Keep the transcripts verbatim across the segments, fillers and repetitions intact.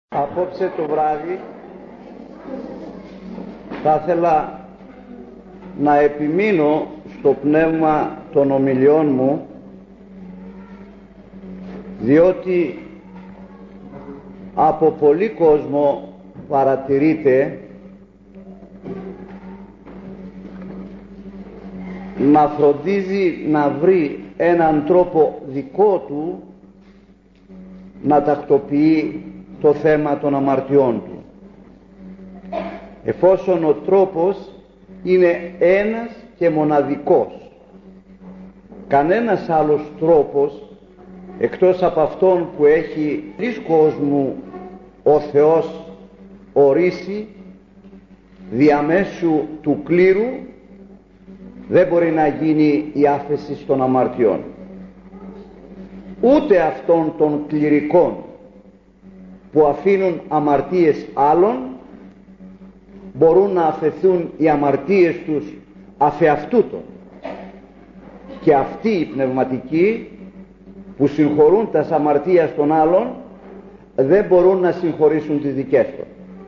Απόψε το βράδυ θα ήθελα να επιμείνω στο πνεύμα των ομιλιών μου, διότι από πολύ κόσμο παρατηρείται να φροντίζει να βρει έναν τρόπο δικό του να τακτοποιεί το θέμα των αμαρτιών του, εφόσον ο τρόπος είναι ένας και μοναδικός. Κανένας άλλος τρόπος εκτός από αυτόν που έχει της κόσμου ο Θεός ορίσει διαμέσου του κλήρου δεν μπορεί να γίνει η άφεση των αμαρτιών, ούτε αυτών των κληρικών που αφήνουν αμαρτίες άλλων μπορούν να αφαιθούν οι αμαρτίες τους αφεαυτούτων, και αυτοί οι πνευματικοί που συγχωρούν τας αμαρτίας των άλλων δεν μπορούν να συγχωρήσουν τις δικές τους.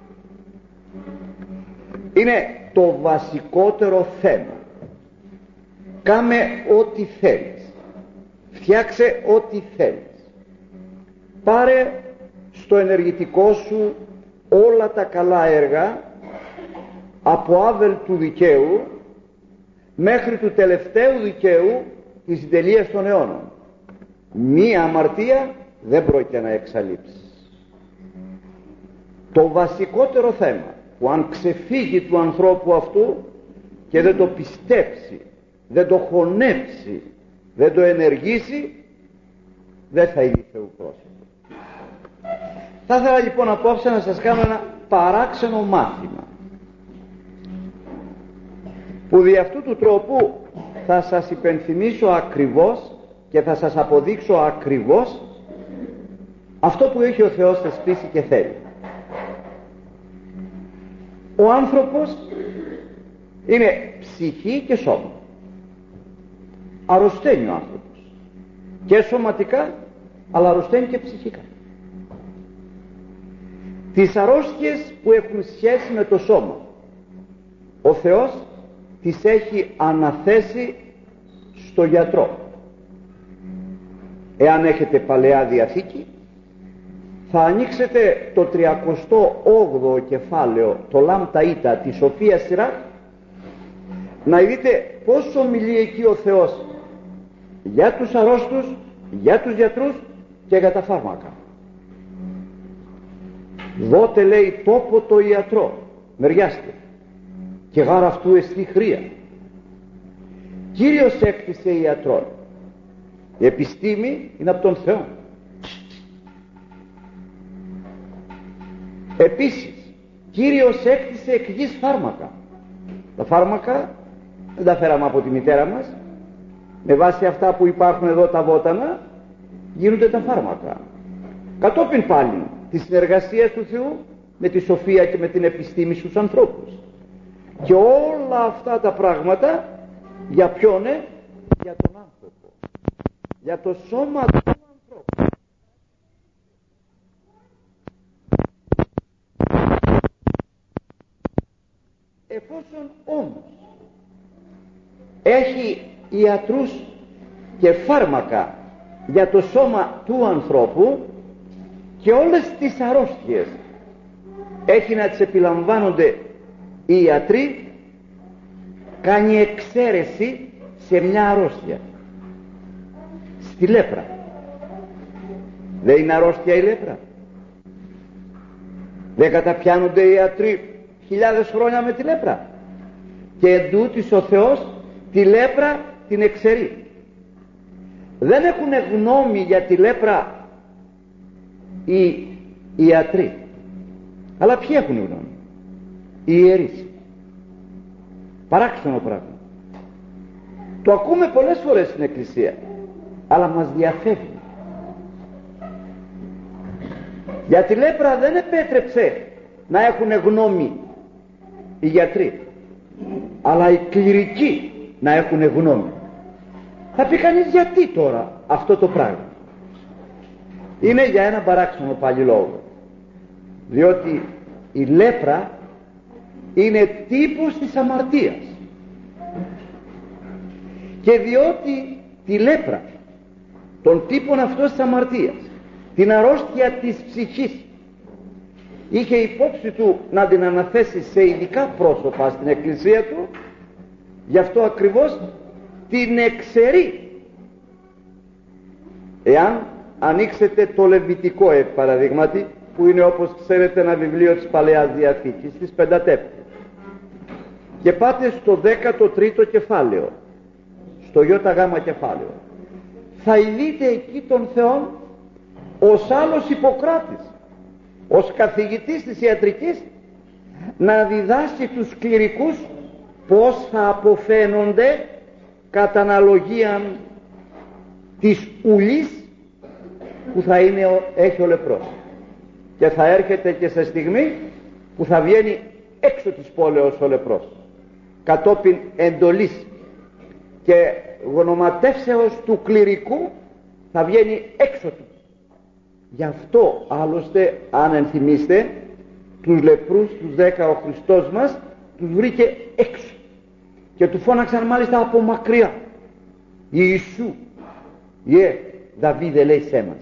Είναι το βασικότερο θέμα. Κάμε ό,τι θέλεις, φτιάξε ό,τι θέλεις, πάρε στο ενεργητικό σου όλα τα καλά έργα από άβελ του δικαίου μέχρι του τελευταίου δικαίου της συντελείας των αιώνων. Μία αμαρτία δεν πρόκειται να εξαλείψεις. Το βασικότερο θέμα που αν ξεφύγει του ανθρώπου αυτού και δεν το πιστέψει, δεν το χωνέψει, δεν το ενεργήσει, δεν θα είναι Θεού πρόσωπο. Θα ήθελα λοιπόν απόψε να σας κάνω ένα παράξενο μάθημα που δι' αυτού του τρόπου θα σας υπενθυμίσω ακριβώς και θα σας αποδείξω ακριβώς αυτό που έχει ο Θεός θεσπίσει και θέλει. Ο άνθρωπος είναι ψυχή και σώμα. Αρρωσταίνει ο άνθρωπος και σωματικά, αλλά αρρωσταίνει και ψυχικά. Τις αρρώστιες που έχουν σχέση με το σώμα ο Θεός τις έχει αναθέσει στο γιατρό. Εάν έχετε Παλαιά Διαθήκη θα ανοίξετε το τριακοστό όγδοο κεφάλαιο, το Λάμτα Ήτα, τη Σοφία Σειρά, να δείτε πόσο μιλεί εκεί ο Θεός για τους αρρώστους, για τους γιατρούς και για τα φάρμακα. Δότε, λέει, τόπο το ιατρό, μεριάστε, και γάρα αυτού εστί χρία. Κύριος έκτισε ιατρό. Η επιστήμη είναι από τον Θεό. Επίσης Κύριος έκτισε εκ γης φάρμακα. Τα φάρμακα δεν τα φέραμε από τη μητέρα μας. Με βάση αυτά που υπάρχουν εδώ τα βότανα γίνονται τα φάρμακα. Κατόπιν πάλι τη συνεργασία του Θεού με τη σοφία και με την επιστήμη στους ανθρώπους. Και όλα αυτά τα πράγματα για ποιον είναι? Για τον άνθρωπο, για το σώμα του ανθρώπου. Εφόσον όμως έχει ιατρούς και φάρμακα για το σώμα του ανθρώπου και όλες τις αρρώστιες έχει να τις επιλαμβάνονται οι ιατροί, κάνει εξαίρεση σε μια αρρώστια, στη λέπρα. Δεν είναι αρρώστια η λέπρα? Δεν καταπιάνονται οι ιατροί χιλιάδες χρόνια με τη λέπρα? Και εντούτοις ο Θεός τη λέπρα την εξαιρεί. Δεν έχουν γνώμη για τη λέπρα οι ιατροί, αλλά ποιοι έχουν γνώμη? Οι ιερείς. Παράξενο πράγμα. Το ακούμε πολλές φορές στην Εκκλησία, αλλά μας διαφεύγει. Για τη λέπρα δεν επέτρεψε να έχουν γνώμη οι γιατροί, αλλά οι κληρικοί να έχουν γνώμη. Θα πει κανείς, γιατί τώρα αυτό το πράγμα? Είναι για ένα παράξενο πάλι λόγο. διότι η λέπρα είναι τύπος της αμαρτίας, και διότι τη λέπρα, τον τύπον αυτό της αμαρτίας, την αρρώστια της ψυχής, είχε υπόψη του να την αναθέσει σε ειδικά πρόσωπα στην εκκλησία του, γι' αυτό ακριβώς την εξαιρεί. Εάν ανοίξετε το Λεβιτικό, επ' παραδείγματι, που είναι, όπως ξέρετε, ένα βιβλίο της Παλαιάς Διαθήκης, της Πεντατεύχου, και πάτε στο δέκατο τρίτο κεφάλαιο, στο ΙΓ κεφάλαιο, θα δείτε εκεί τον Θεό ως άλλος Ιπποκράτης, ως καθηγητής της ιατρικής, να διδάσκει τους κληρικούς πώς θα αποφαίνονται κατά αναλογία της ουλής που θα είναι, έχει ο λεπρός, και θα έρχεται και σε στιγμή που θα βγαίνει έξω της πόλεως ο λεπρός, κατόπιν εντολής και γνωματεύσεως του κληρικού θα βγαίνει έξω του. Γι' αυτό άλλωστε, αν ενθυμίστε, τους λεπρούς τους δέκα ο Χριστός μας τους βρήκε έξω και του φώναξαν μάλιστα από μακριά, Ιησού, Ιε Δαβίδ ελέησέ μας.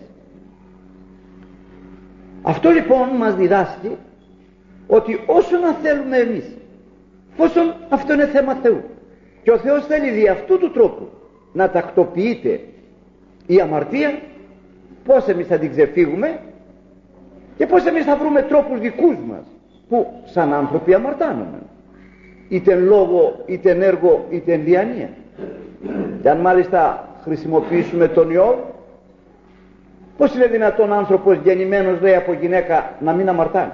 Αυτό λοιπόν μας διδάσκει ότι όσο να θέλουμε εμείς, εφόσον αυτό είναι θέμα Θεού και ο Θεός θέλει δι' αυτού του τρόπου να τακτοποιείται η αμαρτία, πώς εμείς θα την ξεφύγουμε και πώς εμείς θα βρούμε τρόπους δικούς μας που σαν άνθρωποι αμαρτάνουμε, είτε εν λόγω, είτε εν έργο, είτε εν διάνοια. Και αν μάλιστα χρησιμοποιήσουμε τον Ιώβ, πώς είναι δυνατόν άνθρωπος γεννημένος, λέει, από γυναίκα να μην αμαρτάνει?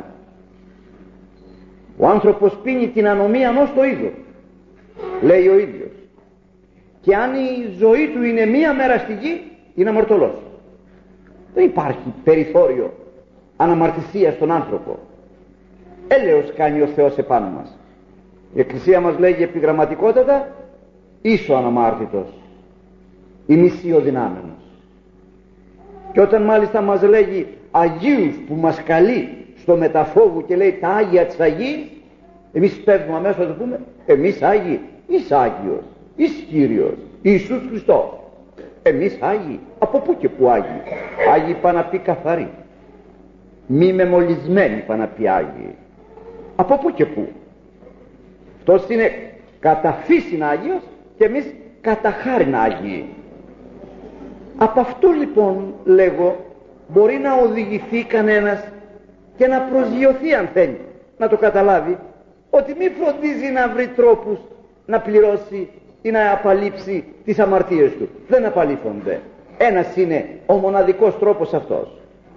Ο άνθρωπος πίνει την ανομία ενός το είδο, λέει ο ίδιος, και αν η ζωή του είναι μία μέρα στη γη, είναι αμαρτωλός. Δεν υπάρχει περιθώριο αναμαρτησίας στον άνθρωπο. Έλεος κάνει ο Θεός επάνω μας. Η Εκκλησία μας λέγει επιγραμματικότατα ίσο αναμάρτητος, η μισή ο δυνάμενος. Και όταν μάλιστα μας λέγει Αγίους, που μας καλεί στο μεταφόβου και λέει τα Άγια της Αγίας, εμείς παίρνουμε αμέσως να το πούμε, εμείς Άγιοι, εις Άγιος, εις Κύριος, Ιησούς Χριστός. Εμείς Άγιοι, από πού και πού Άγιοι? Άγιοι πάνε να πει καθαροί, μη μεμολισμένοι πάνε να πει Άγιοι. Από πού και πού? Αυτός είναι κατά φύσιν Άγιος και εμείς κατά χάριν Άγιοι. Από αυτού λοιπόν, λέγω, μπορεί να οδηγηθεί κανένας και να προσγειωθεί, αν θέλει να το καταλάβει, ότι μη φροντίζει να βρει τρόπους να πληρώσει ή να απαλείψει τις αμαρτίες του. Δεν απαλείφονται. Ένας είναι ο μοναδικός τρόπος αυτός.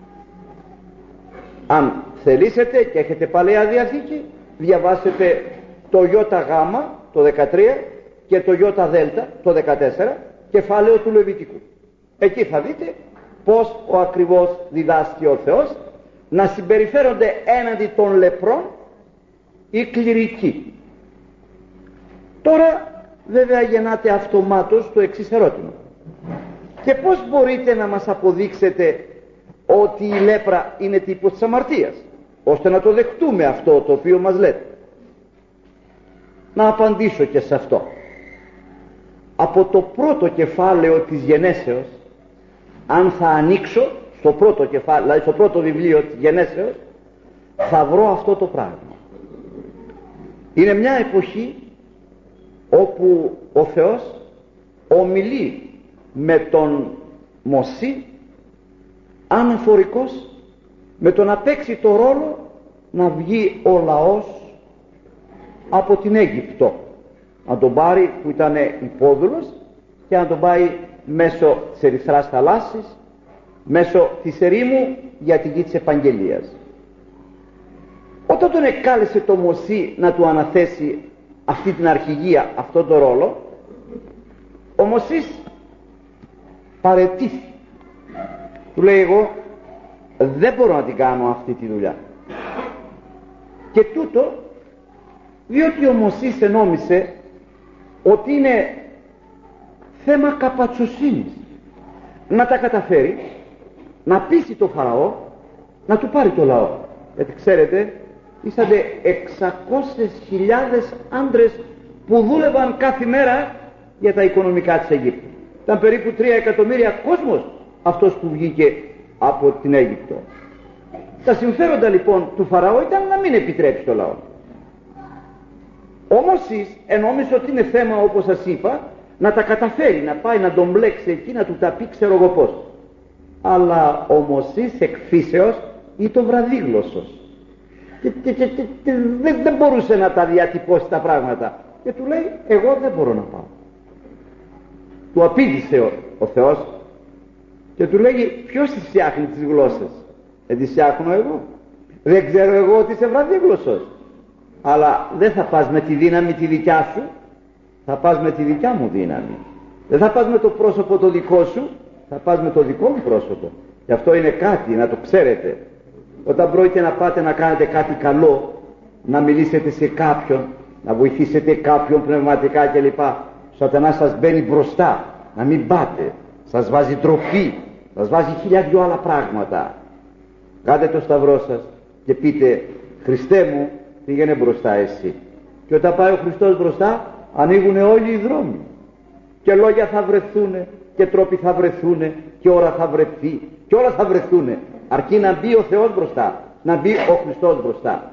Αν θελήσετε και έχετε Παλαιά Διαθήκη, διαβάσετε το ΙΓ το δεκατρία και το ΙΔ το δεκατέσσερα, κεφάλαιο του Λεβιτικού. Εκεί θα δείτε πως ο ακριβώς διδάσκει ο Θεός να συμπεριφέρονται έναντι των λεπρών οι κληρικοί. Τώρα βέβαια γεννάται αυτομάτως το εξής ερώτημα: και πώς μπορείτε να μας αποδείξετε ότι η λέπρα είναι τύπος της αμαρτίας, ώστε να το δεχτούμε αυτό το οποίο μας λέτε? Να απαντήσω και σε αυτό. Από το πρώτο κεφάλαιο της Γενέσεως, αν θα ανοίξω στο πρώτο κεφάλαιο, δηλαδή στο πρώτο βιβλίο της Γενέσεως, θα βρω αυτό το πράγμα. Είναι μια εποχή όπου ο Θεός ομιλεί με τον Μωσή αναφορικός με το να παίξει το ρόλο να βγει ο λαός από την Αίγυπτο, να τον πάρει, που ήταν υπόδουλος, και να τον πάει μέσω της Ερυθράς θαλάσσης, μέσω της ερήμου για τη γη της επαγγελίας. Όταν τον εκάλεσε το Μωσή να του αναθέσει αυτή την αρχηγία, αυτόν τον ρόλο, ο Μωσής παρετήθη. Του λέει, εγώ δεν μπορώ να την κάνω αυτή τη δουλειά. Και τούτο διότι ο Μωσής ενόμισε ότι είναι θέμα καπατσοσύνης να τα καταφέρει, να πείσει το Φαραώ να του πάρει το λαό. Γιατί ξέρετε, ήσατε εξακόσιες χιλιάδες άντρες που δούλευαν κάθε μέρα για τα οικονομικά της Αιγύπτου. Ήταν περίπου τρία εκατομμύρια κόσμος αυτός που βγήκε από την Αίγυπτο. Τα συμφέροντα λοιπόν του Φαραώ ήταν να μην επιτρέψει το λαό. Όμως εσείς ενόμιζε ότι είναι θέμα, όπως σας είπα, να τα καταφέρει, να πάει να τον μπλέξει εκεί, να του τα πει ξέρω εγώ πώς. Αλλά ο Μωσής εκ φύσεως ήταν βραδίγλωσσος και, και, και, και, και δεν, δεν μπορούσε να τα διατυπώσει τα πράγματα και του λέει εγώ δεν μπορώ να πάω. Του απήντησε ο, ο Θεός και του λέει ποιος τις φτιάχνει τις γλώσσες? Δεν τις φτιάχνω εγώ? Δεν ξέρω εγώ ότι είσαι βραδίγλωσσος? Αλλά δεν θα πας με τη δύναμη τη δικιά σου, θα πας με τη δικιά μου δύναμη. Δεν θα πας με το πρόσωπο το δικό σου, θα πας με το δικό μου πρόσωπο. Γι' αυτό είναι κάτι να το ξέρετε. Όταν πρόκειται να πάτε να κάνετε κάτι καλό, να μιλήσετε σε κάποιον, να βοηθήσετε κάποιον πνευματικά κλπ, ο σατανάς σας μπαίνει μπροστά, να μην πάτε, σας βάζει τροφή, σας βάζει χίλια δυο άλλα πράγματα. Κάντε το σταυρό σας και πείτε Χριστέ μου, πήγαινε μπροστά εσύ. Και όταν πάει ο Χριστός μπροστά, ανοίγουν όλοι οι δρόμοι και λόγια θα βρεθούνε και τρόποι θα βρεθούνε και ώρα θα βρεθεί και όλα θα βρεθούνε, αρκεί να μπει ο Θεός μπροστά, να μπει ο Χριστός μπροστά.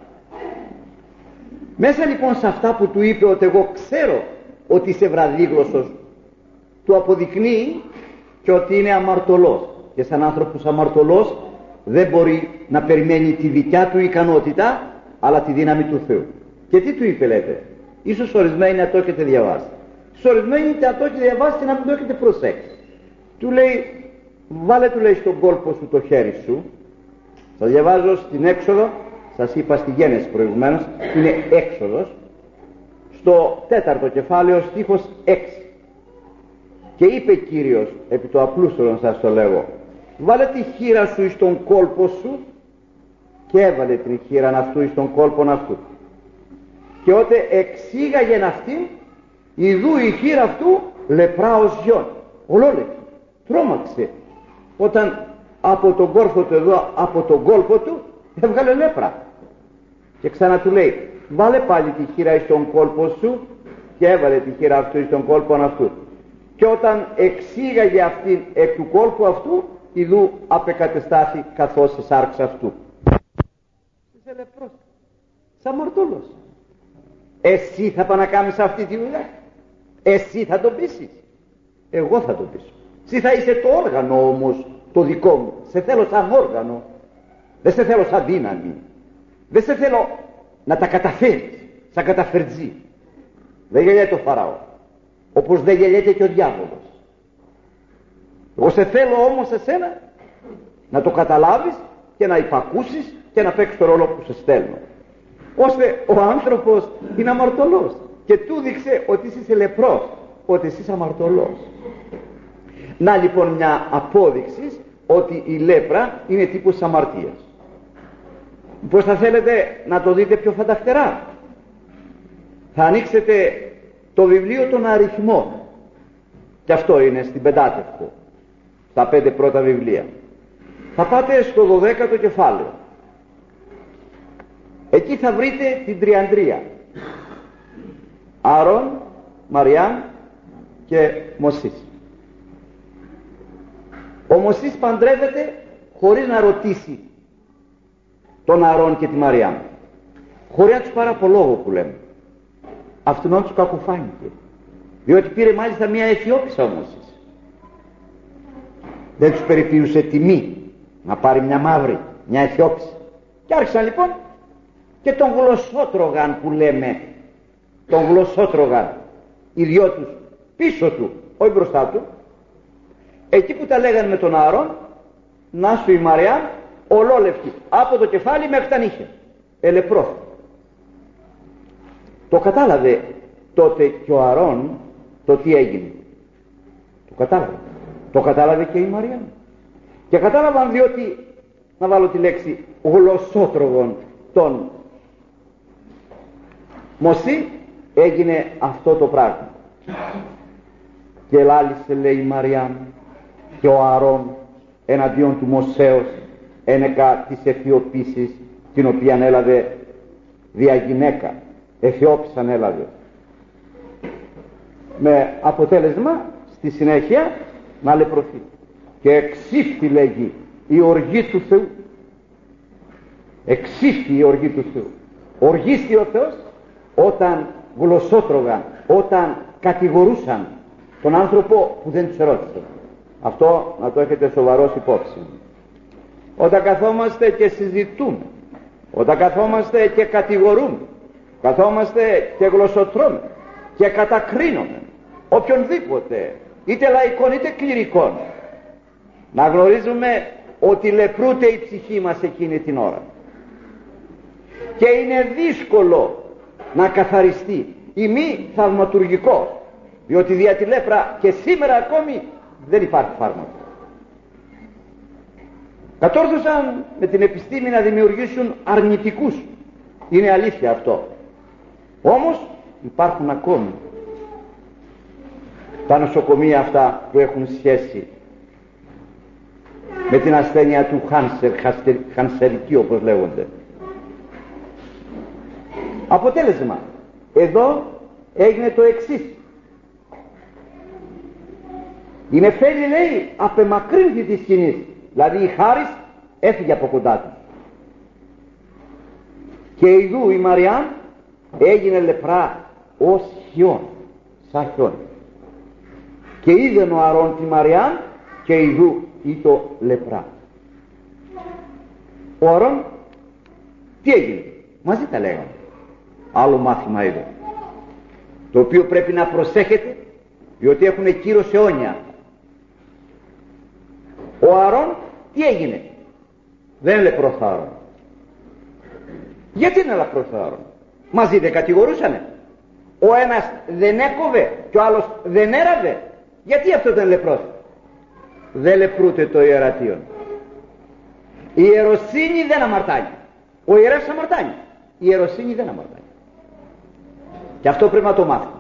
Μέσα λοιπόν σε αυτά που του είπε ότι εγώ ξέρω ότι είσαι βραδίγλωσσος, του αποδεικνύει και ότι είναι αμαρτωλός, και σαν άνθρωπος αμαρτωλός δεν μπορεί να περιμένει τη δικιά του ικανότητα αλλά τη δύναμη του Θεού. Και τι του είπε λέτε? Ίσως ορισμένοι να το έχετε διαβάσει, ίσως ορισμένοι να το έχετε διαβάσει και να μην το έχετε προσέξει. Του λέει βάλε, του λέει, στον κόλπο σου το χέρι σου. Σας διαβάζω στην Έξοδο, σας είπα στη Γένεση προηγουμένως, είναι Έξοδος, στο τέταρτο κεφάλαιο στίχος έξι. Και είπε Κύριος, επί το απλούστερον σας το λέγω, βάλε τη χείρα σου εις τον κόλπο σου, και έβαλε την χείρα αυτού εις τον κόλπον αυτού. Και ότε εξήγαγεν αυτήν, ιδού η χείρα αυτού λεπράος γιον. Ολόλεπτη, τρόμαξε όταν από τον κόρφο του εδώ, από τον κόλπο του έβγαλε λέπρα. Και ξανά του λέει βάλε πάλι τη χείρα εις τον κόλπο σου, και έβαλε τη χείρα αυτού εις τον κόλπον αυτού. Και όταν εξήγαγε αυτήν εκ του κόλπου αυτού, ιδού απεκατεστάθη καθώς σε σάρξ αυτού. Είσαι λεπρός, είσαι αμαρτωλός. Εσύ θα πάει να κάνεις αυτή τη δουλειά? Εσύ θα τον πείσεις? Εγώ θα τον πείσω. Εσύ θα είσαι το όργανο όμως το δικό μου. Σε θέλω σαν όργανο, δεν σε θέλω σαν δύναμη, δεν σε θέλω να τα καταφέρεις σαν καταφερτζή. Δεν γελιέται ο Φαραώ, όπως δεν γελιέται και ο διάβολος. Εγώ σε θέλω όμως εσένα να το καταλάβεις και να υπακούσεις και να παίξεις το ρόλο που σε στέλνω. Ώστε ο άνθρωπος είναι αμαρτωλός και του δείξε ότι είσαι λεπρός, ότι είσαι αμαρτωλός. Να λοιπόν μια απόδειξη ότι η λέπρα είναι τύπος αμαρτίας. Πώς θα θέλετε να το δείτε πιο φανταχτερά? Θα ανοίξετε το βιβλίο των αριθμών, και αυτό είναι στην Πεντάτευκο, τα πέντε πρώτα βιβλία. Θα πάτε στο δωδέκατο κεφάλαιο, εκεί θα βρείτε την τριαντρία, Άρων, Μαριάμ και Μωσής. Ο Μωσής παντρεύεται χωρίς να ρωτήσει τον Άρων και τη Μαριάμ, χωρίς να τους πάρει από λόγο που λέμε. Αυτόν τους κακοφάνηκε, διότι πήρε μάλιστα μια Αιθιόπισσα ο Μωσής. Δεν τους περιποιούσε τιμή να πάρει μια μαύρη, μια Αιθιόπισσα. Και άρχισαν λοιπόν και τον γλωσσότρογαν που λέμε, τον γλωσσότρογαν οι δυο τους πίσω του, όχι μπροστά του. Εκεί που τα λέγανε με τον Άρων, να σου η Μαριά ολόλευκη από το κεφάλι μέχρι τα νύχια, ελεπρό. Το κατάλαβε τότε και ο Αρών το τι έγινε. Το κατάλαβε. Το κατάλαβε και η Μαριά. Και κατάλαβαν, διότι, να βάλω τη λέξη, γλωσσότρογον τον Μωσή, έγινε αυτό το πράγμα. Και λάλησε, λέει η Μαριά, και ο Αρών εναντίον του Μωσέως ένεκα της Αιθιοπίσης την οποία έλαβε δια γυναίκα, Αιθιώπισσαν έλαβε, με αποτέλεσμα στη συνέχεια να λεπρωθεί. Και εξήφθη, λέγει, η οργή του Θεού. Εξήφθη η οργή του Θεού. Οργίστη ο Θεός όταν γλωσσότρωγαν, όταν κατηγορούσαν τον άνθρωπο που δεν τους ερώτησε. Αυτό να το έχετε σοβαρός υπόψη. Όταν καθόμαστε και συζητούμε, όταν καθόμαστε και κατηγορούμε, καθόμαστε και γλωσσοτρώμε και κατακρίνουμε οποιονδήποτε, είτε λαϊκόν είτε κληρικών, να γνωρίζουμε ότι λεπρούται η ψυχή μας εκείνη την ώρα. Και είναι δύσκολο να καθαριστεί, ή μη θαυματουργικό, διότι δια τη λέπρα και σήμερα ακόμη δεν υπάρχει φάρμακο. Κατόρθωσαν με την επιστήμη να δημιουργήσουν αρνητικούς, είναι αλήθεια αυτό, όμως υπάρχουν ακόμη τα νοσοκομεία αυτά που έχουν σχέση με την ασθένεια του Χάνσερ, χανσερική όπως λέγονται. Αποτέλεσμα, εδώ έγινε το εξής. Η Νεφέλη, λέει, απεμακρύνθη της σκηνής, δηλαδή η χάρις έφυγε από κοντά του. Και ειδού η Μαριάμ έγινε λεπρά ως χιόν, σαν χιόν. Και είδεν ο Αρών τη Μαριάμ και ειδού ήτο λεπρά. Ο Αρών τι έγινε? Μαζί τα λέγαμε. Άλλο μάθημα εδώ, το οποίο πρέπει να προσέχετε, διότι έχουν κύρος αιώνια. Ο Αρών τι έγινε? Δεν είναι λεπρός ο Αρών. Γιατί είναι λεπρός ο Αρών? Μαζί δεν κατηγορούσανε? Ο ένας δεν έκοβε και ο άλλος δεν έραβε. Γιατί αυτό δεν είναι λεπρός? Δεν λεπρούται το ιερατείον. Η ιεροσύνη δεν αμαρτάνει. Ο ιερεύς αμαρτάνει, η ιεροσύνη δεν αμαρτάνει. Και αυτό πρέπει να το μάθουμε.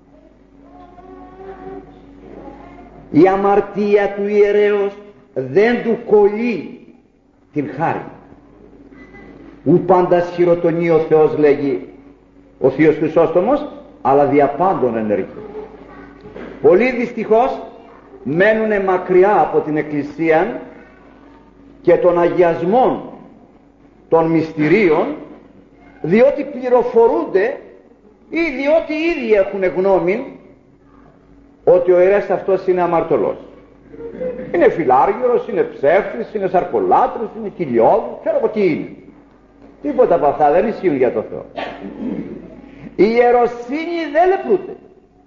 Η αμαρτία του ιερέως δεν του κολλεί την χάρη. Ου πάντα χειροτονεί ο Θεός, λέγει ο Θείος Χρυσόστομος, αλλά δια πάντων ενεργεί. Πολλοί δυστυχώς μένουν μακριά από την Εκκλησία και των αγιασμών των μυστηρίων, διότι πληροφορούνται ή διότι ήδη έχουν γνώμη ότι ο ιερέας αυτός είναι αμαρτωλός. Είναι φιλάργυρος, είναι ψεύτης, είναι σαρκολάτρος, είναι κοιλιώδης, ξέρω εγώ τι είναι. Τίποτα από αυτά δεν ισχύουν για το Θεό. Η ιεροσύνη δεν λεπρούται.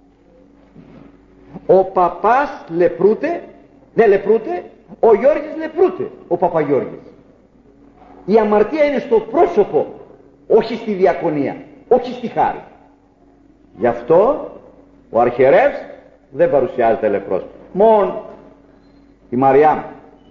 Ο παπάς λεπρούται, δεν λεπρούται, ο Γιώργης λεπρούται, ο Παπαγιώργης. Η αμαρτία είναι στο πρόσωπο, όχι στη διακονία, όχι στη χάρη. Γι' αυτό ο αρχιερεύς δεν παρουσιάζεται λεπρός. Μόνο η Μαριάμ.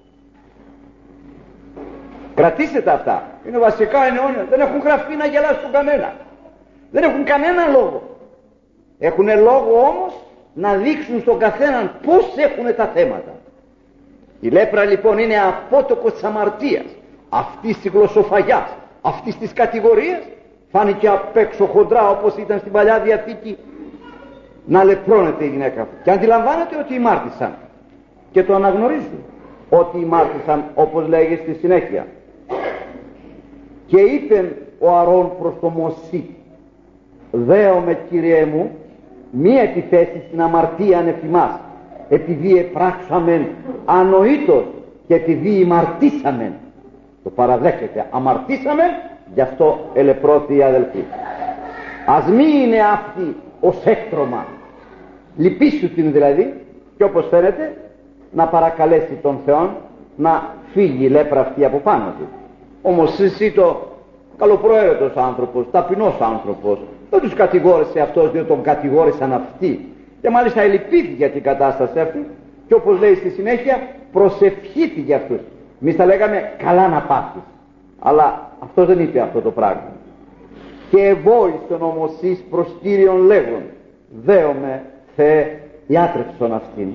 Κρατήστε τα αυτά, είναι βασικά αιώνια, δεν έχουν γραφεί να γελάσουν κανένα, δεν έχουν κανένα λόγο. Έχουν λόγο όμως να δείξουν στον καθέναν πως έχουν τα θέματα. Η λέπρα λοιπόν είναι απότοκος της αμαρτίας, αυτής της γλωσσοφαγιάς, αυτής της κατηγορίας. Φάνηκε απ' έξω χοντρά, όπως ήταν στην Παλιά Διαθήκη, να λεπρώνεται η γυναίκα αυτή. Και αντιλαμβάνεται ότι ημάρτησαν και το αναγνωρίζει ότι ημάρτησαν, όπως λέγει στη συνέχεια. Και είπε ο Αρών προς το Μωσή, δέομαι, Κύριέ μου, μη επιθέσεις στην αμαρτία εφ' επειδή επράξαμεν ανοήτως και επειδή ημαρτήσαμεν. Το παραδέχεται, αμαρτήσαμεν, γι' αυτό ελεπρώθη η αδελφή. Ας μη είναι αυτή ως έκτρωμα, λυπήσου την δηλαδή, και όπως φαίνεται να παρακαλέσει τον Θεό να φύγει η λέπρα αυτή από πάνω του. Όμως εσύ το καλοπροαίρετος άνθρωπος, ταπεινός άνθρωπος, δεν τους κατηγόρησε αυτός, διότι τον κατηγόρησαν αυτοί, και μάλιστα ελυπήθηκε για την κατάσταση αυτή, και όπως λέει στη συνέχεια προσευχήθη για αυτούς. Εμείς θα λέγαμε καλά να πάθεις, αλλά αυτός δεν είπε αυτό το πράγμα. Και ευόησον όμως εις προς Κύριον λέγον, δέομαι Θεέ ιάτρεψον αυτήν.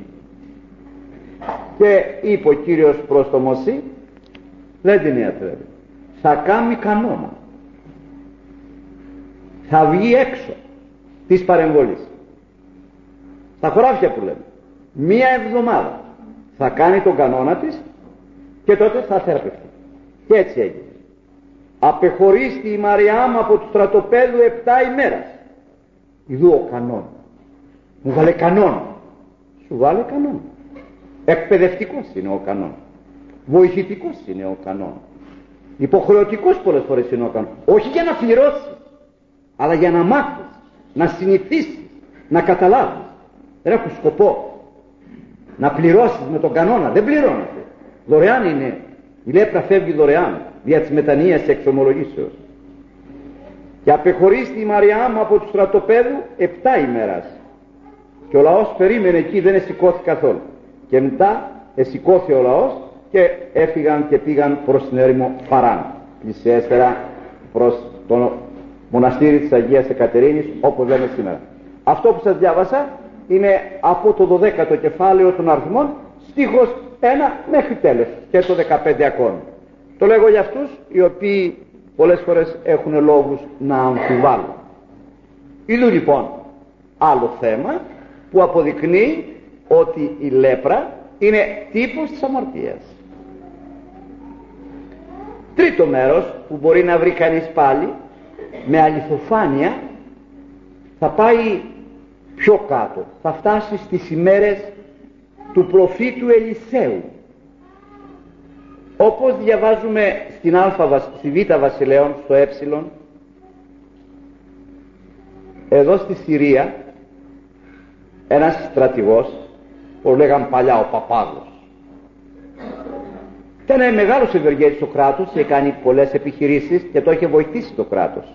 Και είπε ο Κύριος προς το Μωσή, δεν την ιατρεύει. θα κάνει κανόνα, θα βγει έξω της παρεμβολής. Στα χωράφια που λέμε, μία εβδομάδα θα κάνει τον κανόνα της και τότε θα θεραπευτεί. Και έτσι έγινε. Απεχωρίστη η Μαριάμ από του στρατοπέδου επτά ημέρας. Ιδού ο κανόνα. Μου βάλε κανόνα. Σου βάλε κανόνα. Εκπαιδευτικός είναι ο κανόνα. Βοηθητικός είναι ο κανόνα. Υποχρεωτικός πολλές φορές είναι ο κανόνα. Όχι για να πληρώσεις, αλλά για να μάθεις, να συνηθίσεις, να καταλάβεις. Δεν έχουν σκοπό να πληρώσεις με τον κανόνα. Δεν πληρώνεται. Δωρεάν είναι. Η λέπρα φεύγει δωρεάν δια της μετανοίας εξομολογήσεως. Και απεχωρίστη η Μαριάμ από του στρατοπέδου επτά ημέρας. Και ο λαός περίμενε εκεί, δεν εσηκώθηκε καθόλου. Και μετά εσηκώθηκε ο λαός και έφυγαν και πήγαν προς την έρημο Φαράν, πλησιέστερα προς το μοναστήρι της Αγίας Εκατερίνης, όπως λέμε σήμερα. Αυτό που σας διάβασα είναι από το δωδέκατο κεφάλαιο των αριθμών, στίχος ένα μέχρι τέλος, και το δεκαπέντε ακόμη. Το λέγω για αυτούς οι οποίοι πολλές φορές έχουν λόγους να αμφιβάλλουν. Ιδού λοιπόν άλλο θέμα που αποδεικνύει ότι η λέπρα είναι τύπος της αμαρτίας. Τρίτο μέρος που μπορεί να βρει κανείς πάλι με αληθοφάνεια, θα πάει πιο κάτω, θα φτάσει στις ημέρες του προφήτου Ελισέου, όπως διαβάζουμε στην Α, στη Β Βασιλέων, στο Ε. Εδώ στη Συρία ένας στρατηγός, που λέγαν παλιά ο Παπάγος, ήταν μεγάλος ευεργέτης στο κράτος, είχε κάνει πολλές επιχειρήσεις και το είχε βοηθήσει το κράτος.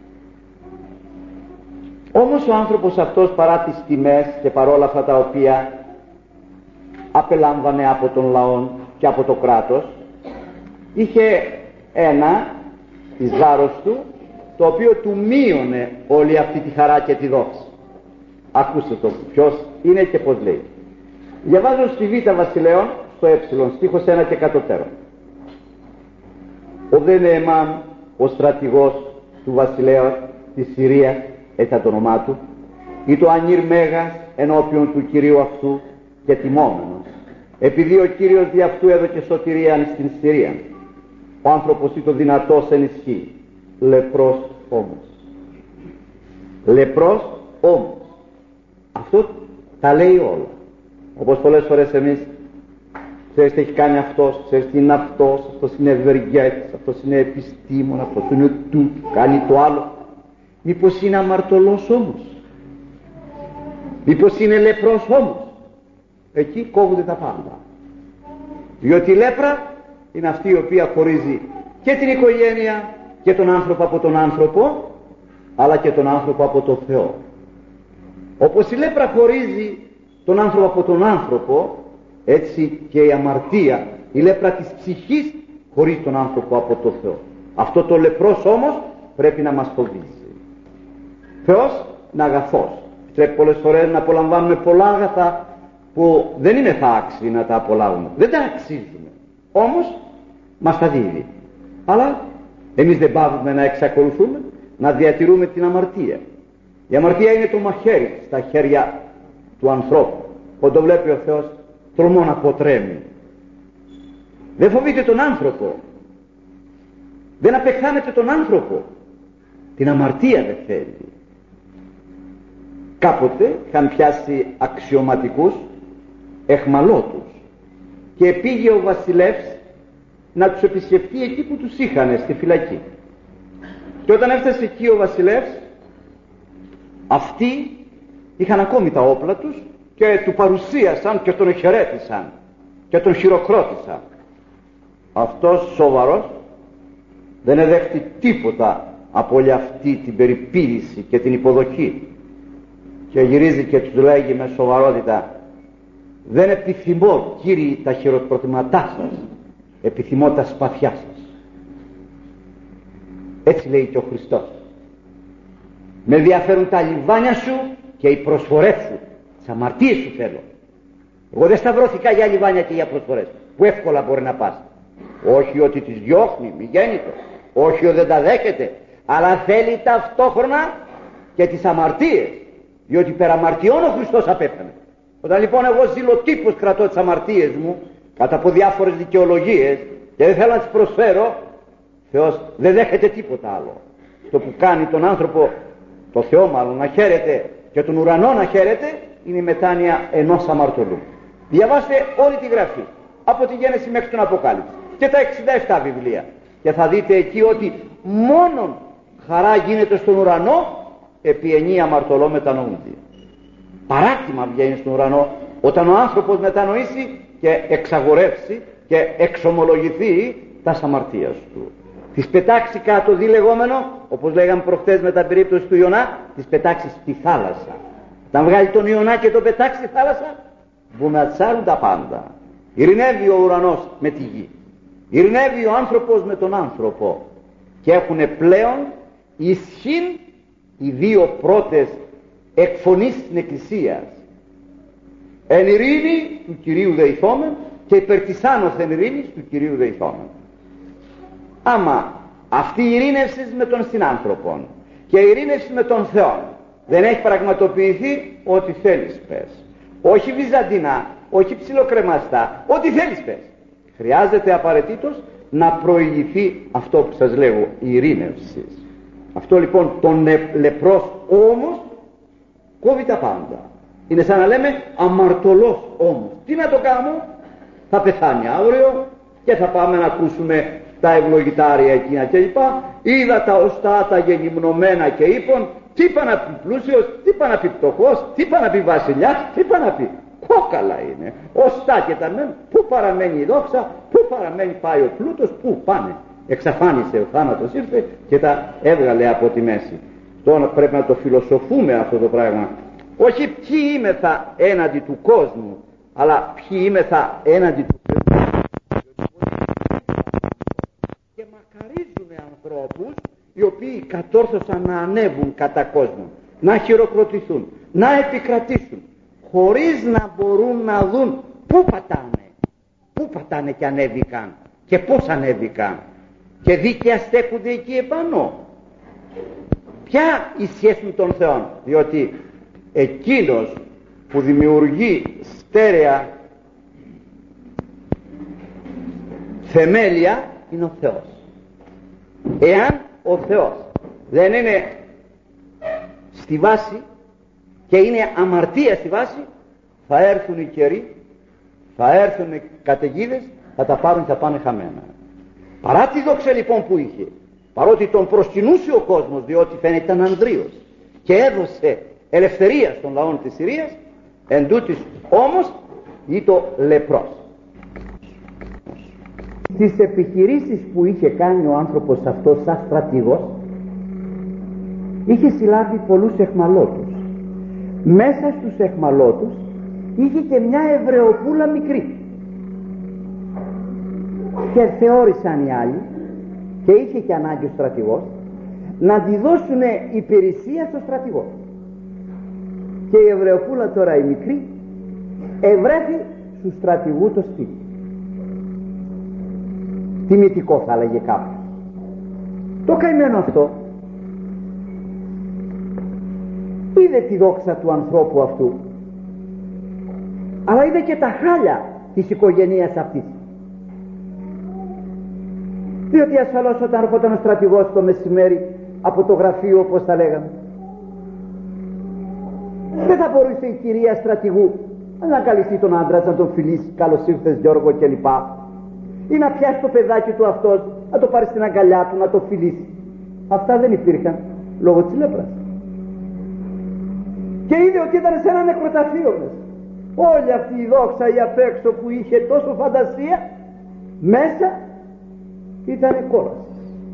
Όμως ο άνθρωπος αυτός, παρά τις τιμές και παρόλα αυτά τα οποία απελάμβανε από τον λαό και από το κράτος, είχε ένα εις βάρος του, το οποίο του μείωνε όλη αυτή τη χαρά και τη δόξη. Ακούστε το ποιος είναι και πως λέει. Διαβάζω στη Β Βασιλέων, στο Ε, στίχος ένα και κατωτέρω. Ο δε Νεεμάν, ο στρατηγός του βασιλέα της Συρίας, έτσι το όνομά του, ή το Ανήρ Μέγας ενώπιον του Κυρίου αυτού και τιμόμενος, επειδή ο Κύριος δι' αυτού έδωκε σωτηρίαν στην Συρία. Ο άνθρωπος ήταν δυνατός εν ισχύ, λεπρός όμως. Λεπρός όμως. Αυτό τα λέει όλα. Όπως πολλές φορές εμείς, ξέρεις τι έχει κάνει αυτός, ξέρεις τι είναι αυτός, αυτός είναι ευεργέτης, αυτός είναι επιστήμονα, αυτός είναι τούτο, κάνει το άλλο. Μήπως είναι αμαρτωλός όμως, μήπως είναι λεπρός όμως. Εκεί κόβονται τα πάντα. Διότι η λέπρα είναι αυτή η οποία χωρίζει και την οικογένεια και τον άνθρωπο από τον άνθρωπο, αλλά και τον άνθρωπο από τον Θεό. Όπως η λέπρα χωρίζει τον άνθρωπο από τον άνθρωπο, έτσι και η αμαρτία, η λέπρα της ψυχής, χωρίζει τον άνθρωπο από τον Θεό. Αυτό το λεπρός όμως πρέπει να μας φοβίζει. Θεός είναι αγαθός. Πρέπει πολλές φορές να απολαμβάνουμε πολλά αγαθά που δεν είναι θα άξιοι να τα απολαύουμε, δεν τα αξίζουμε, όμως μας τα δίδει. Αλλά εμείς δεν πάβουμε να εξακολουθούμε να διατηρούμε την αμαρτία. Η αμαρτία είναι το μαχαίρι στα χέρια του ανθρώπου. Όταν το βλέπει ο Θεός, τολμώ να αποτρέμει. Δεν φοβείται τον άνθρωπο, δεν απεχθάνεται τον άνθρωπο, την αμαρτία δεν θέλει. Κάποτε είχαν πιάσει αξιωματικούς εχμαλώτους και πήγε ο βασιλεύς να τους επισκεφτεί εκεί που τους είχανε στη φυλακή. Και όταν έφτασε εκεί ο βασιλεύς, αυτοί είχαν ακόμη τα όπλα τους και του παρουσίασαν και τον χαιρέτησαν και τον χειροκρότησαν. Αυτός σοβαρός δεν εδέχτη τίποτα από όλη αυτή την περιπήρηση και την υποδοχή και γυρίζει και τους λέγει με σοβαρότητα, δεν επιθυμώ κύριοι τα χειροκροτήματά σας, επιθυμώ τα σπαθιά σας. Έτσι λέει και ο Χριστός. Με ενδιαφέρουν τα λιβάνια σου και οι προσφορές σου, τις αμαρτίες σου θέλω. Εγώ δεν σταυρώθηκα για λιβάνια και για προσφορές που εύκολα μπορεί να πας. Όχι ότι τις διώχνει, μη γέννητο. όχι ότι δεν τα δέχεται, αλλά θέλει ταυτόχρονα και τις αμαρτίες, διότι περαμαρτιών ο Χριστός απέφανε. Όταν λοιπόν εγώ ζηλοτύπως κρατώ τις αμαρτίες μου κατά από διάφορες δικαιολογίες και δεν θέλω να τις προσφέρω, Θεός δεν δέχεται τίποτα άλλο. Το που κάνει τον άνθρωπο, το Θεό μάλλον, να χαίρεται και τον ουρανό να χαίρεται, είναι η μετάνοια ενός αμαρτωλού. Διαβάστε όλη τη Γραφή από τη Γένεση μέχρι τον Αποκάλυψη και τα εξήντα επτά βιβλία και θα δείτε εκεί ότι μόνον χαρά γίνεται στον ουρανό επί εννοί αμαρτωλό μετανοούνται. Παράκτημα βγαίνει στον ουρανό όταν ο άνθρωπος μετανοήσει και εξαγορεύσει και εξομολογηθεί τα αμαρτίας του. Τις πετάξει κάτω δι λεγόμενο, όπως λέγαμε προχτές με τα περίπτωση του Ιωνά, τις πετάξει στη θάλασσα. Όταν βγάλει τον Ιωνά και τον πετάξει στη θάλασσα, βομεατσάρουν τα πάντα. Ειρηνεύει ο ουρανός με τη γη, ειρηνεύει ο άνθρωπος με τον άνθρωπο και έχουν πλέον ισχύν οι δύο πρώτες εκφωνήσεις της Εκκλησίας. Εν ειρήνη του Κυρίου δεηθόμεν και υπέρ της άνωθεν ειρήνης του Κυρίου δεηθόμεν. Άμα αυτή η ειρήνευση με τον συνάνθρωπον και η ειρήνευση με τον Θεό δεν έχει πραγματοποιηθεί, ό,τι θέλεις πες. Όχι βυζαντινά, όχι ψιλοκρεμαστά, ό,τι θέλεις πες. Χρειάζεται απαραίτητος να προηγηθεί αυτό που σας λέγω, η ειρήνευση. Αυτό λοιπόν τον λεπρός όμως κόβει τα πάντα. Είναι σαν να λέμε αμαρτωλός όμως. Τι να το κάνω, θα πεθάνει αύριο και θα πάμε να ακούσουμε τα ευλογητάρια εκείνα κλπ. Είδα τα οστά τα γεννημνωμένα και είπαν, τι είπα να πει πλούσιος, τι είπα να πει πτωχός, τι είπα να πει βασιλιάς, τι είπα να πει. Κόκαλα είναι. Οστά και τα μεν, πού παραμένει η δόξα, πού παραμένει πάει ο πλούτος, πού πάνε. Εξαφάνισε ο θάνατος, ήρθε και τα έβγαλε από τη μέση. Τώρα πρέπει να το φιλοσοφούμε αυτό το πράγμα. Όχι ποιοι είμεθα έναντι του κόσμου, αλλά ποιοιήμεθα έναντι του Θεού. Και μακαρίζουν ανθρώπους οι οποίοι κατόρθωσαν να ανέβουν κατά κόσμο, να χειροκροτηθούν, να επικρατήσουν, χωρίς να μπορούν να δουν πού πατάνε, πού πατάνε και ανέβηκαν και πώς ανέβηκαν και δίκαια στέκονται εκεί επάνω. Ποια η σχέση με τον Θεό, διότι εκείνος που δημιουργεί στέρεα θεμέλια είναι ο Θεός. Εάν ο Θεός δεν είναι στη βάση και είναι αμαρτία στη βάση, θα έρθουν οι καιροί, θα έρθουν οι καταιγίδες, θα τα πάρουν και θα πάνε χαμένα. Παρά τη δόξα λοιπόν που είχε, παρότι τον προσκυνούσε ο κόσμος, διότι φαίνεται ήταν ανδρείος και έδωσε ελευθερία στον λαό της Συρίας, εν τούτης όμως ήταν λεπρός. Στις επιχειρήσεις που είχε κάνει ο άνθρωπος αυτός σαν στρατηγός, είχε συλλάβει πολλούς εχμαλώτους. Μέσα στους εχμαλώτους είχε και μια Εβραιοπούλα μικρή και θεώρησαν οι άλλοι, και είχε και ανάγκη ο στρατηγός να τη δώσουν υπηρεσία στο στρατηγό. Και η Εβραιοπούλα τώρα η μικρή ευρέθη του στρατηγού το σπίτι. Τιμητικό θα έλεγε κάποιος. Το καημένο αυτό είδε τη δόξα του ανθρώπου αυτού, αλλά είδε και τα χάλια της οικογένειας αυτής. Διότι ασφαλώς όταν έρχονταν ο στρατηγός το μεσημέρι από το γραφείο, όπως τα λέγαμε, δεν θα μπορούσε η κυρία στρατηγού να καλυφθεί τον άντρα, να τον φιλήσει, καλώς ήρθες Γιώργο κλπ, ή να πιάσει το παιδάκι του αυτός, να το πάρει στην αγκαλιά του, να το φιλήσει. Αυτά δεν υπήρχαν λόγω της λέπρας. Και είδε ότι ήταν σε ένα νεκροταφείο μέσα. Όλη αυτή η δόξα η απ' έξω που είχε τόσο φαντασία, μέσα ήταν κόραση.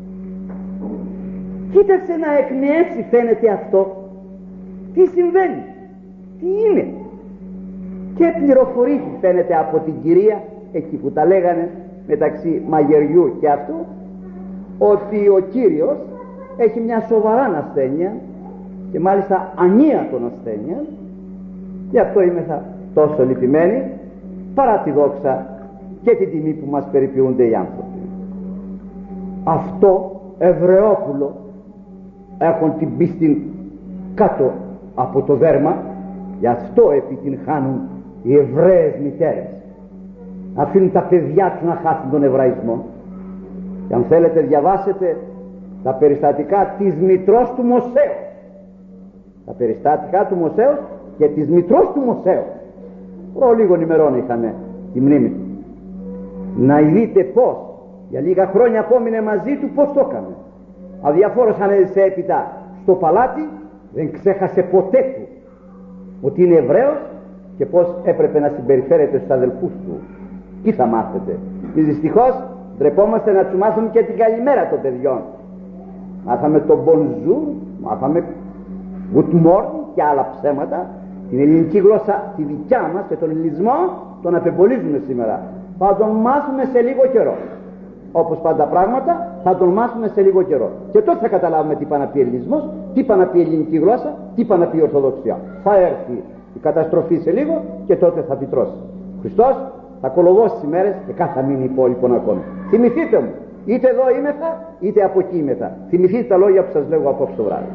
Κοίταξε να εκνεέσει, φαίνεται αυτό. Τι συμβαίνει, τι είναι. Και πληροφορήθηκε, φαίνεται, από την κυρία εκεί που τα λέγανε μεταξύ μαγειριού και αυτού, ότι ο Κύριος έχει μια σοβαρά ασθένεια και μάλιστα ανίατον ασθένεια, γι' αυτό είμεθα τόσο λυπημένοι, παρά τη δόξα και την τιμή που μας περιποιούνται οι άνθρωποι. Αυτό Εβραιόπουλο έχουν την πίστη κάτω από το δέρμα, γι' αυτό επιτυγχάνουν οι Εβραίες μητέρες, αφήνουν τα παιδιά τους να χάσουν τον Εβραϊσμό. Και αν θέλετε διαβάσετε τα περιστατικά της μητρός του Μωσέου, τα περιστατικά του Μωσέου και της μητρός του Μωσέου, προ λίγων ημερών είχαμε τη μνήμη του, να δείτε πως για λίγα χρόνια απόμεινε μαζί του, πως το έκανε. Αδιαφόρος ανέδειξε έπειτα στο παλάτι, δεν ξέχασε ποτέ του ότι είναι Εβραίος και πως έπρεπε να συμπεριφέρεται στους αδελφούς του. Τι θα μάθετε? Και δυστυχώς ντρεπόμαστε να του μάθουμε και την καλημέρα των παιδιών. Μάθαμε το bonjour, μάθαμε good morning και άλλα ψέματα. Την ελληνική γλώσσα τη δικιά μας και τον ελληνισμό τον απεμπολίζουμε σήμερα. Θα τον μάθουμε σε λίγο καιρό. Όπως πάντα πράγματα θα τον μάθουμε σε λίγο καιρό. Και τότε θα καταλάβουμε τι πάει να πει ελληνισμός, τι πάει να πει ελληνική γλώσσα, τι πάει να πει ορθοδοξία. Θα έρθει η καταστροφή σε λίγο και τότε θα πιτρώσει. Ο Χριστός θα κολοβώσει τις ημέρες και κάθε μήνυ υπόλοιπον ακόμη. Θυμηθείτε μου, είτε εδώ είμεθα είτε από εκεί είμεθα. Θυμηθείτε τα λόγια που σας λέγω απόψε το βράδυ.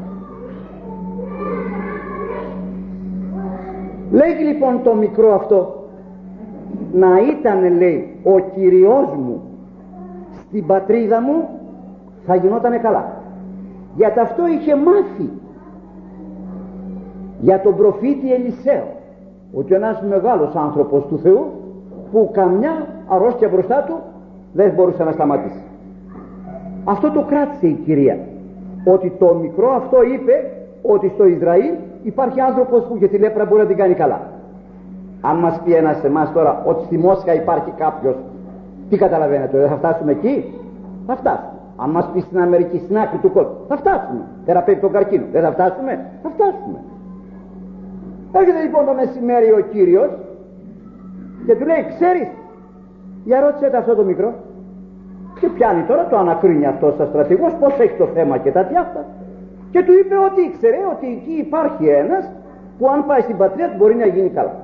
Λέγει λοιπόν το μικρό αυτό, να ήταν, λέει, ο Κυριός μου στην πατρίδα μου, θα γινότανε καλά. Γιατί αυτό είχε μάθει για τον προφήτη Ελισαίο, ότι ένας μεγάλος άνθρωπος του Θεού που καμιά αρρώστια μπροστά του δεν μπορούσε να σταματήσει. Αυτό το κράτησε η Κυρία, ότι το μικρό αυτό είπε ότι στο Ισραήλ υπάρχει άνθρωπος που και τη λέπρα μπορεί να την κάνει καλά. Αν μας πει ένας σε εμάς τώρα ότι στη Μόσχα υπάρχει κάποιος, τι καταλαβαίνετε? Δεν θα φτάσουμε εκεί? Θα φτάσουμε. Αν μας πει στην Αμερική, στην άκρη του κόσμου, θα φτάσουμε. Θεραπεύει τον καρκίνο, δεν θα φτάσουμε? Θα φτάσουμε. Έρχεται λοιπόν το μεσημέρι ο Κύριος και του λέει, ξέρεις, για ρώτησε το αυτό το μικρό. Και πιάνει τώρα, το ανακρίνει αυτό σαν στρατηγός, πως έχει το θέμα και τα τι αυτά. Και του είπε ότι ήξερε ότι εκεί υπάρχει ένας που αν πάει στην πατρίδα του μπορεί να γίνει καλά.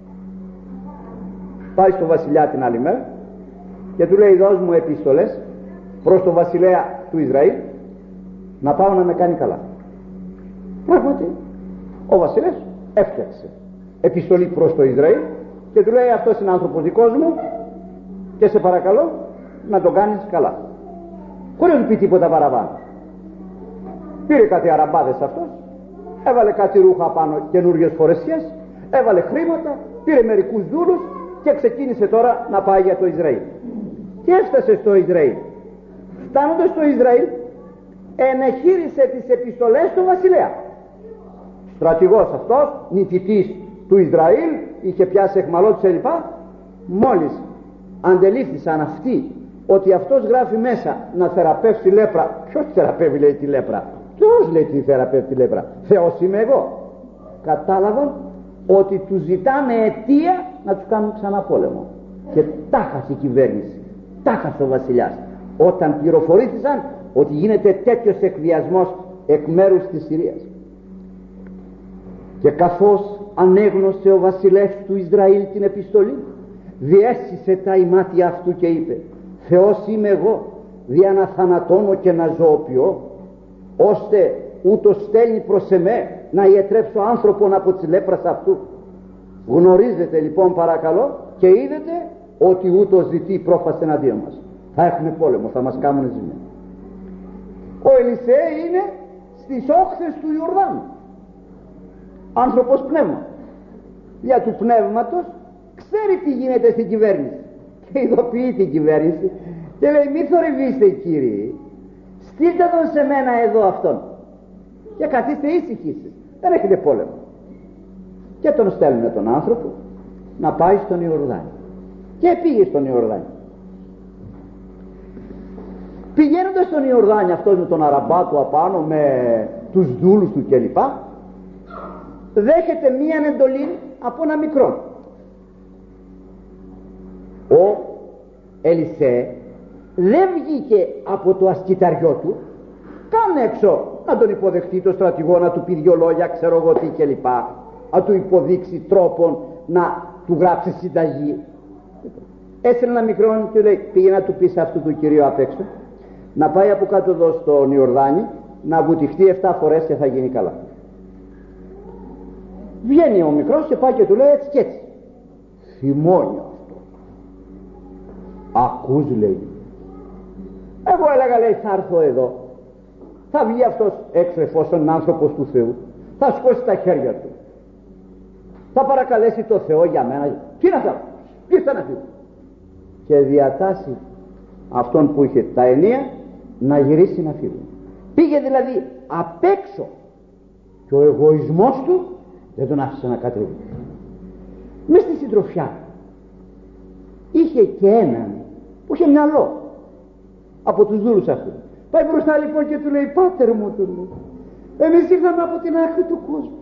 Πάει στο βασιλιά την άλλη μέρα και του λέει, δώσ' μου επιστολές προς τον βασιλέα του Ισραήλ να πάω να με κάνει καλά. Πράγματι ο βασιλέας έφτιαξε επιστολή προς το Ισραήλ και του λέει, αυτός είναι άνθρωπος δικός μου και σε παρακαλώ να τον κάνεις καλά, χωρίς να του πει τίποτα παραπάνω. Πήρε κάτι αραμπάδες αυτός, έβαλε κάτι ρούχα πάνω, καινούριες φορεσιές, έβαλε χρήματα, πήρε μερικούς δούλους και ξεκίνησε τώρα να πάει για το Ισραήλ. Και έφτασε στο Ισραήλ. Φτάνοντας στο Ισραήλ, ενεχείρισε τις επιστολές του βασιλέα. Στρατηγός αυτός, νικητής του Ισραήλ, είχε πιάσει εχμαλώτους κλπ. Μόλις αντελήφθησαν αυτοί ότι αυτός γράφει μέσα να θεραπεύσει λέπρα. Ποιος θεραπεύει, λέει, τη λέπρα? Ποιος, λέει, τη θεραπεύει τη λέπρα? Θεός είμαι εγώ. Κατάλαβαν ότι τους ζητάνε αιτία να τους κάνουν ξανά πόλεμο. Και τάχασε η κυβέρνηση, τάχασε ο βασιλιάς, όταν πληροφορήθησαν ότι γίνεται τέτοιος εκβιασμός εκ μέρους της Συρίας. Και καθώς ανέγνωσε ο βασιλεύς του Ισραήλ την επιστολή, διέσυσε τα ημάτια αυτού και είπε, Θεός είμαι εγώ, δια να θανατώνω και να ζωοποιώ, ώστε ούτως στέλνει προς εμέ να ιετρέψω άνθρωπον από τις λέπρας αυτού. Γνωρίζετε λοιπόν παρακαλώ και είδετε ότι ούτως ζητεί πρόφαση εναντίον μας. Θα έχουμε πόλεμο, θα μας κάνουν ζημιά. Ο Ελισέ είναι στις όχθες του Ιορδάνου, άνθρωπος πνεύμα. Για του πνεύματος ξέρει τι γίνεται στην κυβέρνηση και ειδοποιεί την κυβέρνηση και λέει, μη θορυβήστε κύριοι, στείλτε τον σε μένα εδώ αυτόν και καθίστε ήσυχοι, δεν έχετε πόλεμο. Και τον στέλνουν τον άνθρωπο να πάει στον Ιορδάνη. Και πήγε στον Ιορδάνη. Πηγαίνοντας στον Ιορδάνη αυτός με τον αραμπά του απάνω, με τους δούλους του κλπ, δέχεται μία εντολή από ένα μικρό. Ο Ελισέ δεν βγήκε από το ασκηταριό του καν έξω να τον υποδεχτεί το στρατηγό, να του πει δυο λόγια, ξέρω εγώ τι κλπ, να του υποδείξει τρόπον να του γράψει συνταγή. Έστειλε ένα μικρό και λέει, πήγε να του πει σε αυτού του κυρίου απ' έξω, να πάει από κάτω εδώ στον Ιορδάνη να βουτυχτεί εφτά φορές και θα γίνει καλά. Βγαίνει ο μικρός και πάει και του λέει έτσι και έτσι. Θυμώνει αυτό. Ακούς, λέει. Εγώ έλεγα, λέει, θα έρθω εδώ. Θα βγει αυτός έξω εφόσον άνθρωπος του Θεού. Θα σκώσει τα χέρια του. Θα παρακαλέσει το Θεό για μένα. Τι να κάνω, τι θα να φύγω. Και διατάσσει αυτόν που είχε τα ενία να γυρίσει να φύγει. Πήγε δηλαδή απ' έξω και ο εγωισμός του δεν τον άφησε να κατέβει. Μες στη συντροφιά είχε και έναν που είχε μυαλό από τους δούλους αυτού. Πάει μπροστά λοιπόν και του λέει, πάτερ μου, του λέει, εμείς ήρθαμε από την άκρη του κόσμου.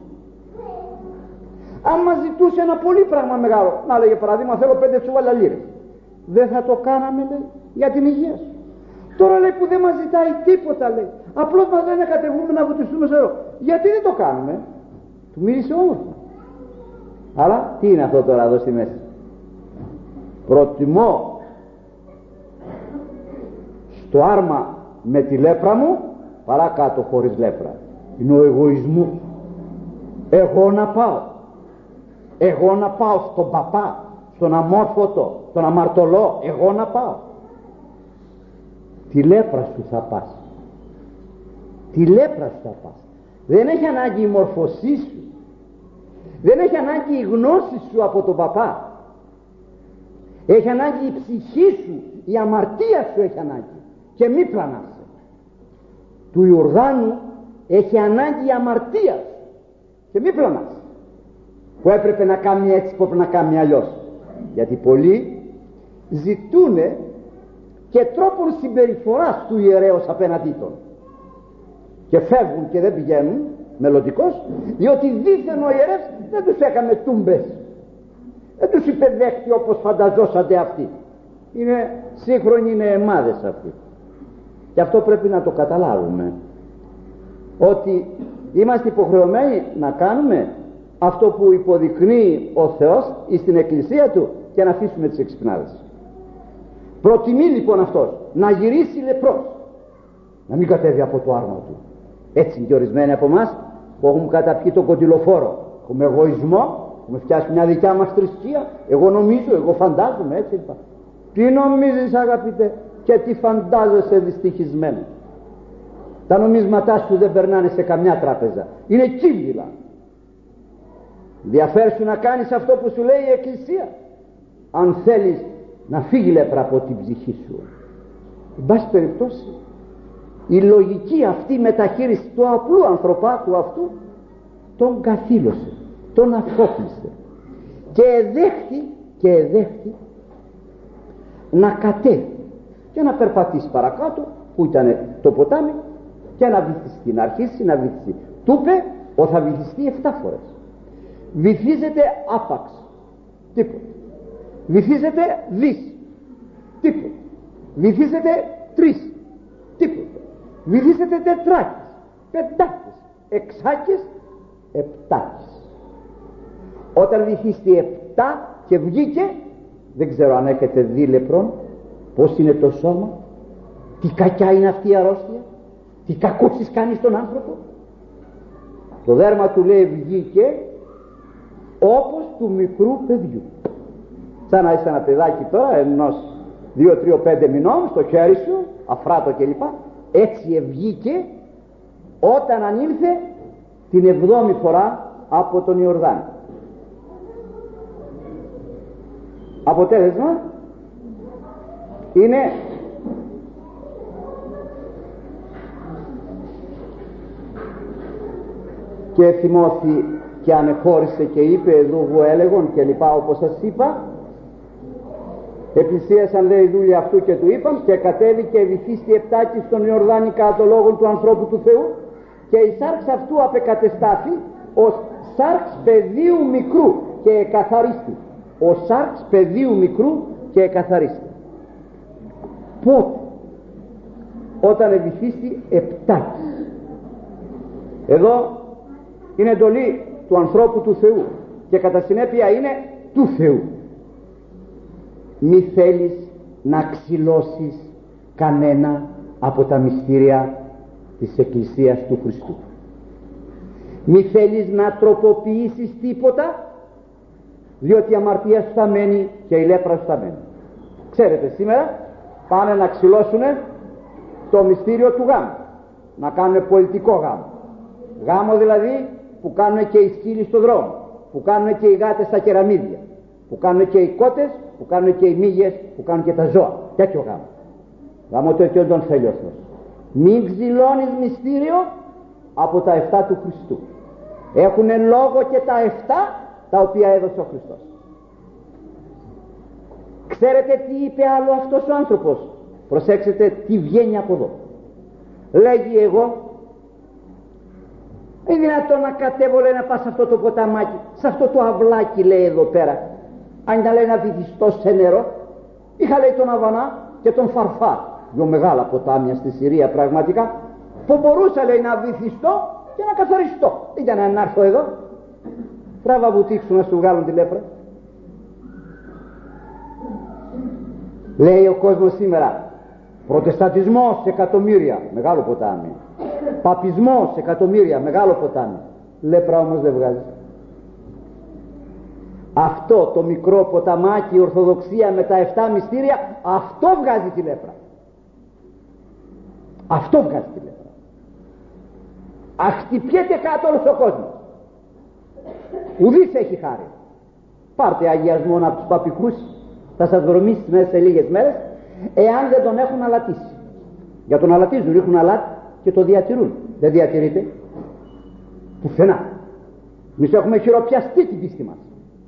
Αν μας ζητούσε ένα πολύ πράγμα μεγάλο, να λέγε παράδειγμα, θέλω πέντε τσουβάλια λίρες, δεν θα το κάναμε, λέει, για την υγεία σου. Τώρα, λέει, που δεν μας ζητάει τίποτα, λέει, απλώς μας λένε να κατεβούμε να βουτιστούμε σε εδώ. Γιατί δεν το κάνουμε? Του μίλησε όμορφα. Αλλά τι είναι αυτό τώρα εδώ στη μέση? Προτιμώ στο άρμα με τη λέπρα μου παρά κάτω χωρίς λέπρα. Είναι ο εγωισμός. Εγώ να πάω, εγώ να πάω στον παπά, στον αμόρφωτο, στον αμαρτωλό, εγώ να πάω. Τη λέπρα σου θα πας, τη λέπρα σου θα πας. Δεν έχει ανάγκη η μορφωσή σου, δεν έχει ανάγκη η γνώση σου από τον παπά. Έχει ανάγκη η ψυχή σου, η αμαρτία σου έχει ανάγκη. Και μη πλανάσαι. Του Ιορδάνου έχει ανάγκη η αμαρτία σου και μη πλανάσαι. Που έπρεπε να κάνει έτσι, που έπρεπε να κάνει αλλιώς. Γιατί πολλοί ζητούνε και τρόπον συμπεριφοράς του ιερέως απέναντί των και φεύγουν και δεν πηγαίνουν μελλοντικώς, διότι δήθεν ο ιερεύς δεν τους έκανε τούμπες, δεν τους υπεδέχτη όπως φανταζόσατε αυτοί. Είναι σύγχρονοι, είναι αιμάδες αυτοί. Και αυτό πρέπει να το καταλάβουμε, ότι είμαστε υποχρεωμένοι να κάνουμε αυτό που υποδεικνύει ο Θεός στην εκκλησία του και να αφήσουμε τις εξυπνάδες. Προτιμεί λοιπόν αυτός να γυρίσει λεπρός, να μην κατέβει από το άρμα του. Έτσι και ορισμένοι από εμάς που έχουμε καταπιεί τον κοντιλοφόρο, έχουμε εγωισμό, έχουμε φτιάσει μια δικιά μας θρησκεία, εγώ νομίζω, εγώ φαντάζομαι, έτσι είπα. Τι νομίζεις, αγαπητέ, και τι φαντάζεσαι, δυστυχισμένο? Τα νομίσματά σου δεν περνάνε σε καμιά τράπεζα, είναι κύβδηλα. Διαφέρει να κάνεις αυτό που σου λέει η Εκκλησία, αν θέλεις να φύγει λέπρα από την ψυχή σου. Εν πάση περιπτώσει, η λογική αυτή μεταχείριση του απλού ανθρωπάτου αυτού τον καθήλωσε, τον αφόπλησε και εδέχθη και εδέχθη να κατέβει και να περπατήσει παρακάτω που ήταν το ποτάμι και να βυθιστεί, να αρχίσει να βυθιστεί. Του είπε ότι θα βυθιστεί εφτά φορές. Βυθίζεται άπαξ, τίποτα. Βυθίζεται δις, τίποτα. Βυθίζεται τρεις, τίποτα. Βυθίζεται τετράκες, πεντάκες, εξάκες, επτάκες. Όταν βυθίστη επτά και βγήκε, δεν ξέρω αν έχετε δει λεπρόν πως είναι το σώμα, τι κακιά είναι αυτή η αρρώστια, τι κακούτσις κάνει στον άνθρωπο. Το δέρμα του, λέει, βγήκε όπως του μικρού παιδιού. Σαν να είσαι ένα παιδάκι τώρα ενός δύο, τρία, πέντε μηνών στο χέρι σου, αφράτο κλπ. Έτσι βγήκε όταν ανήλθε την εβδόμη φορά από τον Ιορδάνη. Αποτέλεσμα είναι και θυμώθη και ανεχώρησε και είπε δούγου έλεγον και λοιπά, όπως σας είπα. Επλησίασαν, λέει, οι δούλοι αυτού και του είπαν, και κατέβηκε βυθίστη επτάκη στον Ιορδάνη κατά το λόγο του ανθρώπου του Θεού, και η σάρξ αυτού απεκατεστάθη ως σάρξ παιδίου μικρού και εκαθαρίστη. Ο σάρξ παιδίου μικρού και εκαθαρίστη. Πότε? Όταν ευηθίστη επτάκη. Εδώ είναι εντολή του ανθρώπου του Θεού και κατά συνέπεια είναι του Θεού. Μη θέλεις να ξυλώσεις κανένα από τα μυστήρια της Εκκλησίας του Χριστού. Μη θέλεις να τροποποιήσεις τίποτα, διότι η αμαρτία σου θα μένει και η λέπρα σου θα μένει. Ξέρετε, σήμερα πάνε να ξυλώσουνε το μυστήριο του γάμου, να κάνουν πολιτικό γάμο. Γάμο δηλαδή που κάνουν και οι σκύλοι στο δρόμο, που κάνουν και οι γάτες στα κεραμίδια, που κάνουν και οι κότες, που κάνουν και οι μύγες, που κάνουν και τα ζώα. Τέτοιο γάμο. Γάμο τέτοιο τον θέλει ο Θεός. Μην ξυλώνεις μυστήριο από τα εφτά του Χριστού. Έχουνε λόγο και τα εφτά τα οποία έδωσε ο Χριστός. Ξέρετε τι είπε άλλο αυτός ο άνθρωπος? Προσέξτε τι βγαίνει από εδώ. Λέγει, εγώ είναι δυνατόν να κατέβω, λέει, να πάω σε αυτό το ποταμάκι, σε αυτό το αυλάκι, λέει, εδώ πέρα. Αν ήταν, λέει, να βυθιστώ σε νερό, είχα, λέει, τον Αβανά και τον Φαρφάρ, δυο μεγάλα ποτάμια στη Συρία πραγματικά, που μπορούσα, λέει, να βυθιστώ και να καθαριστώ. Ήταν να έρθω εδώ, τράβα βουτήξου να σου βγάλουν τη λέπρα. Λέει ο κόσμος σήμερα, προτεσταντισμός εκατομμύρια, μεγάλο ποτάμι. Παπισμός εκατομμύρια, μεγάλο ποτάμι. Λέπρα όμως δεν βγάζει. Αυτό το μικρό ποταμάκι, η Ορθοδοξία με τα εφτά μυστήρια, αυτό βγάζει τη λέπρα. Αυτό βγάζει τη λέπρα. Αχτυπιέται κάτω όλος ο κόσμος. Ουδής έχει χάρη. Πάρτε αγιασμό από τους παπικούς, θα σας δρομίσει μέσα σε λίγες μέρες, εάν δεν τον έχουν αλατίσει. Για τον αλατίζουν, ρίχνουν αλάτι και το διατηρούν. Δεν διατηρείται πουθενά. Εμείς έχουμε χειροπιαστεί την πίστη μας.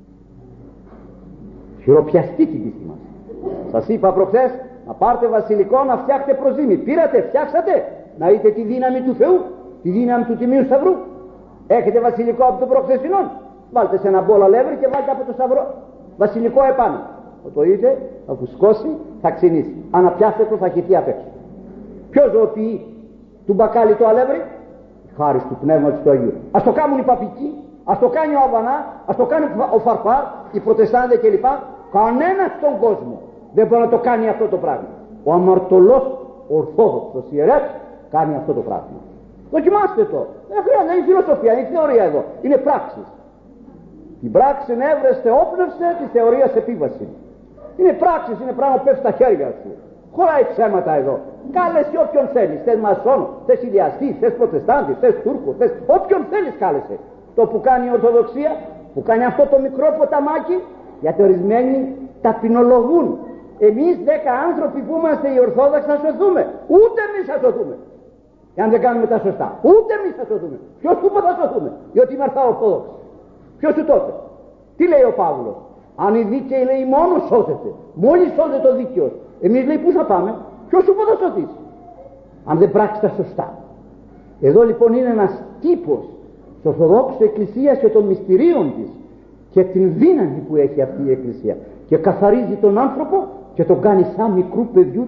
Χειροπιαστεί την πίστη μας. Σας είπα προχθές να πάρτε βασιλικό να φτιάχτε προζύμι. Πήρατε, φτιάξατε, να δείτε τη δύναμη του Θεού, τη δύναμη του Τιμίου Σταυρού. Έχετε βασιλικό από το προχθεσινόν, βάλτε σε ένα μπόλα λεύρη και βάλτε από το σταυρό βασιλικό επάνω. Θα το δείτε, θα φουσκώσει, θα ξυνήσει. Αν απιάσετε θα χυθεί απ' έξω. Ποιος ζωοποιεί του μπακάλι το αλεύρι? Χάρη του Πνεύματος του Αγίου. Ας το κάνουν οι παπικοί, ας το κάνει ο Αβανά, ας το κάνει ο Φαρφάρ, οι Προτεστάντες κλπ. Κανένας στον κόσμο δεν μπορεί να το κάνει αυτό το πράγμα. Ο αμαρτωλός Ορθόδοξος ιερέας κάνει αυτό το πράγμα. Δοκιμάστε το. Δεν χρειάζεται, δεν είναι φιλοσοφία, είναι θεωρία εδώ. Είναι πράξεις. Την πράξη έβρεστε όπνευσε τη θεωρία επίβαση. Είναι πράξεις, είναι πράγμα που πέφτει στα χέρια σου. Χωράει ψέματα εδώ. Κάλεσε όποιον θέλεις. Θες μασόνο, θες ηλιαστή, θες προτεστάντη, θες Τούρκο, θες όποιον θέλεις κάλεσε. Το που κάνει η Ορθοδοξία, που κάνει αυτό το μικρό ποταμάκι, γιατί ορισμένοι ταπεινολογούν. Εμείς δέκα άνθρωποι που είμαστε οι Ορθόδοξοι θα σωθούμε. Ούτε εμείς θα σωθούμε. Εάν δεν κάνουμε τα σωστά. Ούτε εμείς θα σωθούμε. Ποιος του είπε θα σωθούμε? Διότι είμαι Ορθόδοξοι. Ποιος του τότε? Τι λέει ο Παύλος? Αν οι δίκαιοι, λέει, μόνο σώζεται. Μόλις σώζεται ο δίκαιος. Εμείς, λέει, πού θα πάμε? Ποιος σου είπε θα σωθείς? Αν δεν πράξεις τα σωστά. Εδώ λοιπόν είναι ένας τύπος της Ορθοδόξου Εκκλησίας και των μυστηρίων της και την δύναμη που έχει αυτή η Εκκλησία, και καθαρίζει τον άνθρωπο και τον κάνει σαν μικρού παιδιού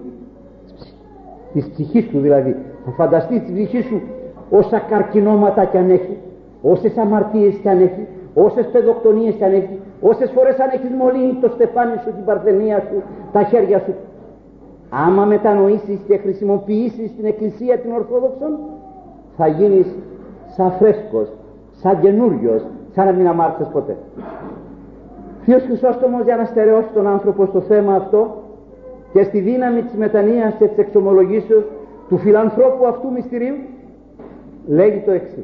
της ψυχής του. Δηλαδή θα φανταστείς τη ψυχή σου όσα καρκινώματα κι αν έχει, όσες αμαρτίες κι αν έχει, όσες παιδοκτονίες κι αν έχει, όσες φορές αν έχεις μολύνει το στεφάνι σου, την παρθενία σου, τα χέρια σου, άμα μετανοήσεις και χρησιμοποιήσεις την Εκκλησία την Ορθόδοξον, θα γίνεις σαν φρέσκος, σαν καινούριος, σαν να μην αμάρτησες ποτέ. Θείος Χρυσόστομος, για να στερεώσει τον άνθρωπο στο θέμα αυτό και στη δύναμη της μετανοίας και της εξομολογήσεως του φιλανθρώπου αυτού μυστηρίου, λέγει το εξής: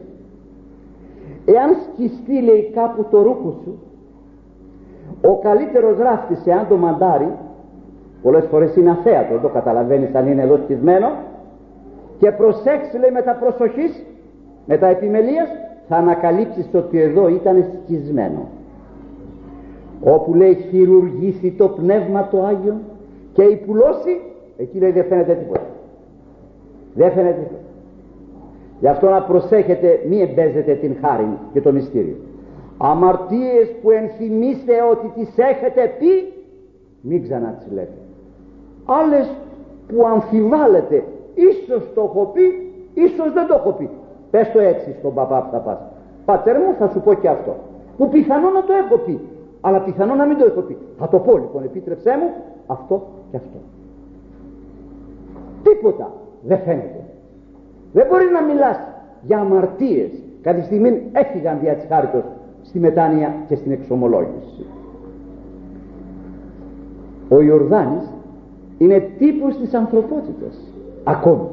εάν σκιστεί, λέει, κάπου το ρούχο σου, ο καλύτερος ράφτης, εάν το μαντάρει, πολλές φορές είναι αθέατο, δεν το καταλαβαίνεις αν είναι εδώ σκισμένο, και προσέξει, λέει, με τα προσοχής, με τα επιμελίας, θα ανακαλύψεις ότι εδώ ήταν σκισμένο. Όπου, λέει, χειρουργήσει το Πνεύμα το Άγιο και υπουλώσει, εκεί, λέει, δεν φαίνεται τίποτα. Δεν φαίνεται τίποτα. Γι' αυτό να προσέχετε, μη εμπέζετε την χάρη και το μυστήριο. Αμαρτίες που ενθυμίστε ότι τις έχετε πει, μην ξανά τις λέτε. Άλλες που αμφιβάλλετε, ίσως το έχω πει, ίσως δεν το έχω πει. Πες το έτσι στον παπά που θα πας: πατέρα μου, θα σου πω και αυτό, που πιθανό να το έχω πει, αλλά πιθανό να μην το έχω πει. Θα το πω λοιπόν, επίτρεψέ μου αυτό και αυτό. Τίποτα. δεν φαίνεται. Δεν μπορεί να μιλάς για αμαρτίες. Κάθε στιγμή έφυγαν δια της χάριτος στη μετάνοια και στην εξομολόγηση. Ο Ιορδάνης είναι τύπος της ανθρωπότητας ακόμη.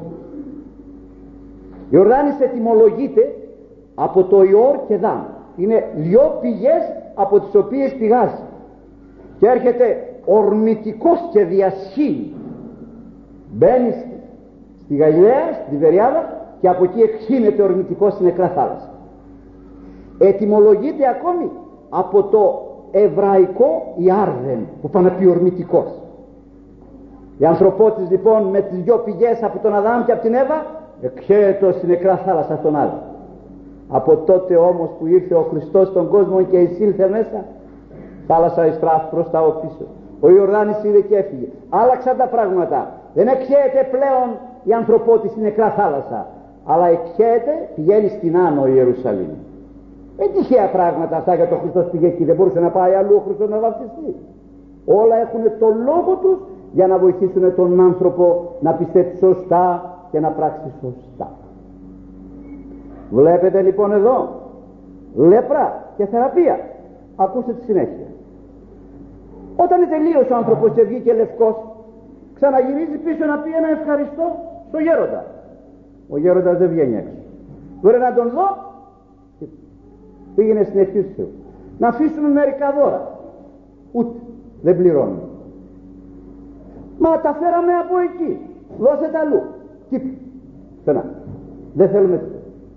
Ο Ιορδάνης ετυμολογείται από το Ιόρ και Δάμ. Είναι δυο πηγές από τις οποίες πηγάζει και έρχεται ορμητικός και διασχύει. Μπαίνει στη Γαλιλαία, στη Τιβεριάδα, και από εκεί εκχύνεται ορμητικός στην νεκρά θάλασσα. Ετυμολογείται ακόμη από το εβραϊκό Ιάρδεν, που πάνε να πει ορμητικός. Οι ανθρωπότες λοιπόν με τις δυο πηγές από τον Αδάμ και από την Εύα εκχέεται στην νεκρά θάλασσα στον άλλο. Από τότε όμως που ήρθε ο Χριστός στον κόσμο και εισήλθε μέσα, θάλασσα εστράφ προς τα πίσω. Ο Ιορδάνης είδε και έφυγε. Άλλαξαν τα πράγματα. Δεν εκχέεται πλέον η ανθρωπότη στην νεκρά θάλασσα, αλλά εκχέεται, πηγαίνει στην Άνω Ιερουσαλήμ. Δεν τυχαία πράγματα αυτά για τον Χριστός πήγε εκεί. Δεν μπορούσε να πάει αλλού ο Χριστός να βαπτιστεί. Όλα έχουν το λόγο τους για να βοηθήσουν τον άνθρωπο να πιστέψει σωστά και να πράξει σωστά. Βλέπετε λοιπόν εδώ λέπρα και θεραπεία. Ακούστε τη συνέχεια. Όταν τελείωσε ο άνθρωπος και βγήκε λευκός, ξαναγυρίζει πίσω να πει ένα ευχαριστώ στο γέροντα. Ο γέροντας δεν βγαίνει έξω. Μπορεί να τον δω, πήγαινε στην ευχή του. Να αφήσουμε μερικά δώρα. Ούτε, δεν πληρώνουμε. Μα τα φέραμε από εκεί. Δώσε τα αλλού. Τι, στενά. Δεν θέλουμε τίποτα.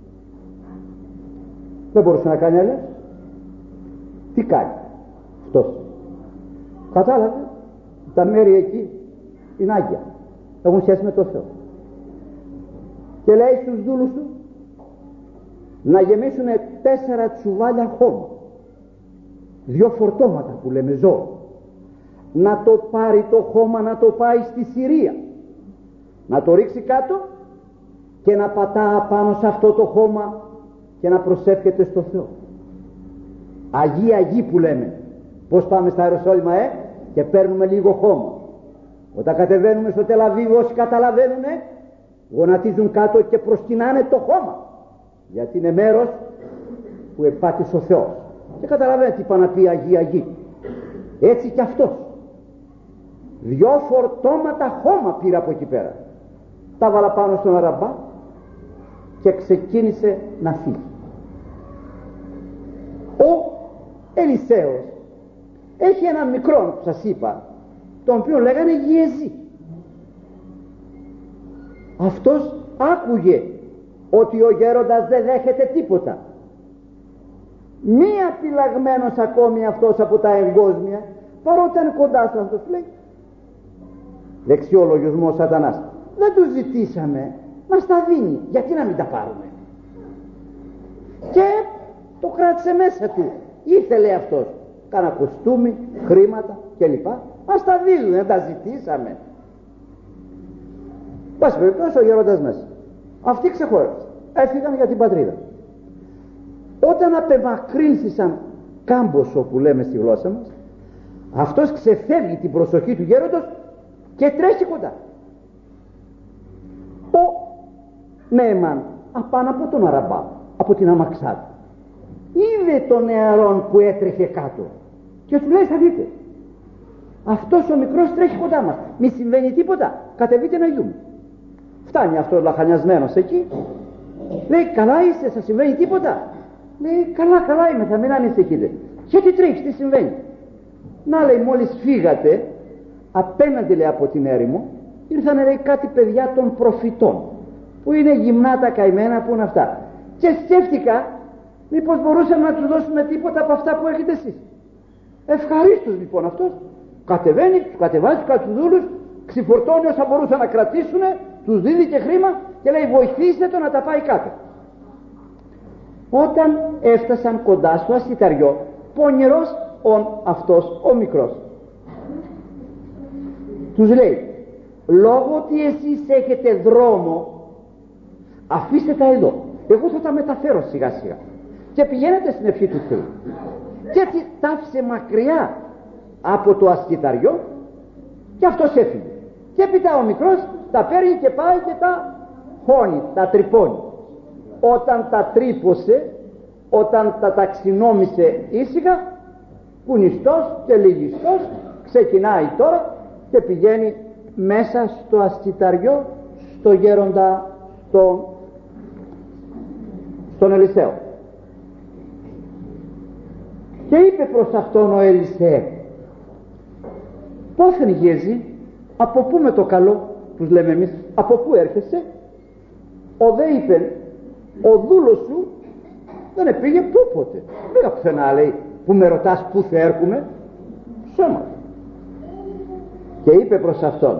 Δεν μπορούσε να κάνει αλλιώς. Τι κάνει αυτός? Κατάλαβε, τα μέρη εκεί είναι άγια, έχουν σχέση με το Θεό. Και λέει στους δούλους του να γεμίσουν τέσσερα τσουβάλια χώμα, δυο φορτώματα που λέμε ζώο, να το πάρει το χώμα, να το πάει στη Συρία, να το ρίξει κάτω και να πατά πάνω σε αυτό το χώμα και να προσεύχεται στο Θεό. Αγία Αγί που λέμε. Πως πάμε στα Ιεροσόλυμα ε, και παίρνουμε λίγο χώμα. Όταν κατεβαίνουμε στο Τελαβίβ, όσοι καταλαβαίνουνε, γονατίζουν κάτω και προσκυνάνε το χώμα, γιατί είναι μέρος που επάτησε ο Θεός. Και καταλαβαίνετε τι είπα να πει Αγία Αγί. Έτσι κι αυτός δυο φορτώματα χώμα πήρε από εκεί πέρα, τα βάλα πάνω στον αραμπά και ξεκίνησε να φύγει. Ο Ελισέος έχει έναν μικρό που σας είπα, τον οποίο λέγανε Γιεζή. Αυτός άκουγε ότι ο γέροντας δεν δέχεται τίποτα. Μη απειλαγμένος ακόμη αυτός από τα εγκόσμια, παρότι ήταν κοντά σου αυτός, λέει λεξιολογισμό σατανάς, δεν του ζητήσαμε, μας τα δίνει, γιατί να μην τα πάρουμε? Και το κράτησε μέσα του. Ήθελε αυτός κάνα κοστούμι, χρήματα κλπ. Μας τα δίνουν, δεν τα ζητήσαμε. Πάση περιπτώσει ο γέροντας μέσα. Αυτοί ξεχώρισαν, έφυγαν για την πατρίδα. Όταν απεμακρύνθησαν κάμποσο που λέμε στη γλώσσα μας, αυτός ξεφεύγει την προσοχή του γέροντος και τρέχει κοντά. Ο Νααμάν απάνω από τον αραμπά, από την αμαξάτη, είδε τον νεαρόν που έτρεχε κάτω και του λέει, θα δείτε, αυτός ο μικρός τρέχει κοντά μας, μη συμβαίνει τίποτα, κατεβείτε να γιούμε. Φτάνει αυτός λαχανιασμένος εκεί, λέει, καλά είστε, σας συμβαίνει τίποτα? Λέει, καλά καλά είμαι, θα μην ανησυχείτε. Γιατί τρέχεις, τι συμβαίνει? Να, λέει, μόλις φύγατε, απέναντι, λέει, από την έρημο ήρθαν, λέει, κάτι παιδιά των προφητών που είναι γυμνά τα καημένα, που είναι αυτά, και σκέφτηκα μήπως μπορούσαμε να τους δώσουμε τίποτα από αυτά που έχετε εσείς. Ευχαρίστως λοιπόν αυτός κατεβαίνει, τους κατεβάζει τους κατσουδούλους, ξυφορτώνει όσα μπορούσαν να κρατήσουν, τους δίδει και χρήμα και λέει, βοηθήστε το να τα πάει κάτω. Όταν έφτασαν κοντά στο ασιταριό, πονηρός ον αυτός ο μικρός τους λέει, λόγω ότι εσείς έχετε δρόμο, αφήστε τα εδώ, εγώ θα τα μεταφέρω σιγά σιγά, και πηγαίνετε στην ευχή του Θεού. Και έτσι τάφησε μακριά από το ασκηταριό και αυτός έφυγε. Και έπειτα ο μικρός τα παίρνει και πάει και τα χώνει, τα τρυπώνει. Όταν τα τρύπωσε, όταν τα ταξινόμησε ήσυχα, κουνιστός και λυγιστός, ξεκινάει τώρα και πηγαίνει μέσα στο ασκηταριό, στο γέροντα, στο, στον Ελισαίο. Και είπε προς αυτόν ο Ελισέ, πόθεν Γέζη, από πού με το καλό, τους λέμε εμείς, από πού έρχεσαι? Ο δε είπε, ο δούλος σου δεν επήγε πούποτε, δεν πουθενά, λέει, που με ρωτάς πού θα έρχομαι, σώμα. Και είπε προς αυτόν,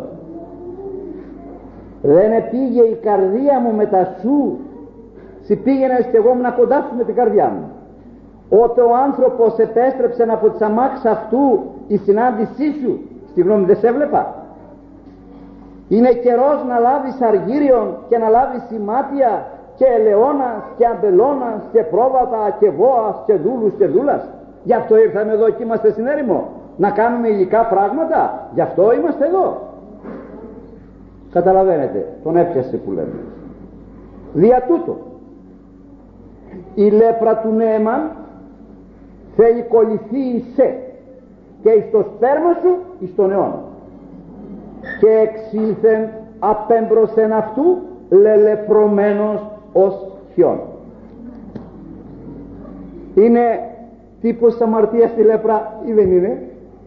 δεν επήγε η καρδία μου μετά σου, συ πήγαινες και εγώ ήμουν κοντά σου με την καρδιά μου. Ότε ο άνθρωπος επέστρεψε από τις αμάξεις αυτού η συνάντησή σου, στη γνώμη δεν σε έβλεπα? Είναι καιρός να λάβεις αργύριον και να λάβεις σημάτια και ελαιώνας και αμπελώνας και πρόβατα και βόας και δούλους και δούλας. Γι' αυτό ήρθαμε εδώ και είμαστε στην έρημο, να κάνουμε υλικά πράγματα, γι' αυτό είμαστε εδώ. Καταλαβαίνετε, τον έπιασε που λέμε. Δια τούτο η λέπρα του Νααμάν θέλει κολληθεί εις σε και εις το σπέρμα σου εις τον αιώνα. Και εξήλθεν απέμπροσεν αυτού λελεπρωμένος ως χιόν. Είναι τύπος αμαρτίας στη λέπρα ή δεν είναι?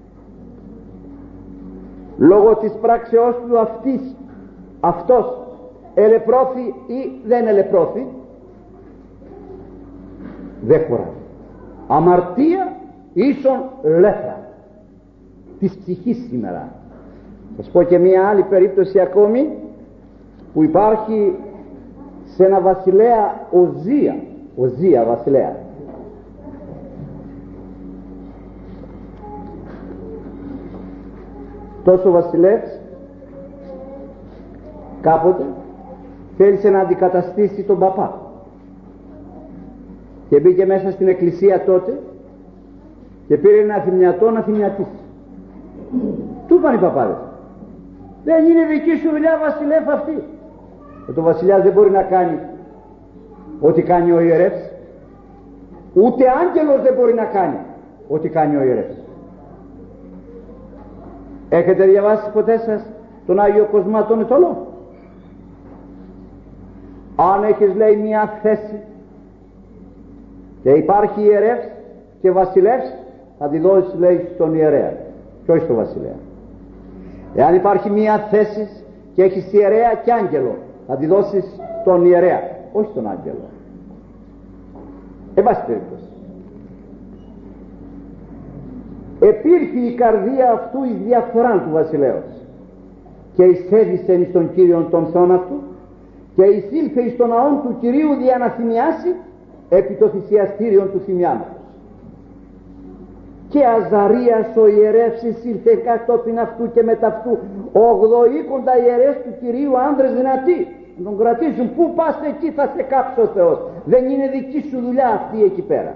Λόγω της πράξεώς του αυτής, αυτός ελεπρώθη ή δεν ελεπρώθη? Δεν χωράει. Αμαρτία ίσον λέπρα της ψυχής σήμερα. Θα σας πω και μία άλλη περίπτωση ακόμη που υπάρχει σε ένα βασιλέα Οζία, Οζία βασιλέα. Τόσο βασιλεύς κάποτε θέλησε να αντικαταστήσει τον παπά και μπήκε μέσα στην εκκλησία τότε και πήρε ένα θυμιατό να θυμιατίσει. Του είπαν οι παπάδες, δεν είναι δική σου δουλειά βασιλεύ αυτή. Και το βασιλιάς δεν μπορεί να κάνει ό,τι κάνει ο ιερεύς, ούτε άγγελος δεν μπορεί να κάνει ό,τι κάνει ο ιερεύς. Έχετε διαβάσει ποτέ σας τον Άγιο Κοσμά τον Ετωλό? Αν έχεις, λέει, μια θέση και υπάρχει ιερεύς και βασιλεύς, θα τη δώσεις, λέει, στον ιερέα και όχι στον βασιλέα. Εάν υπάρχει μια θέση και έχεις ιερέα και άγγελο, θα τη δώσεις στον ιερέα, όχι στον άγγελο. Εν πάση περιπτώσει, επήρχε η καρδία αυτού εις διαφθοράν του βασιλέως και εισέβησεν εις τον Κύριον των Θεών αυτού και εισήλθε εις τον ναόν του Κυρίου δια να θυμιάσει επί το θυσιαστήριον του θυμιάματος. Και Αζαρίας ο ιερεύς εισήλθε κατόπιν αυτού και μετά αυτού ογδοήκοντα ιερές του Κυρίου, άνδρες δυνατοί, να τον κρατήσουν. Πού πας εκεί, θα σε κάψει ο Θεός, δεν είναι δική σου δουλειά αυτή εκεί πέρα.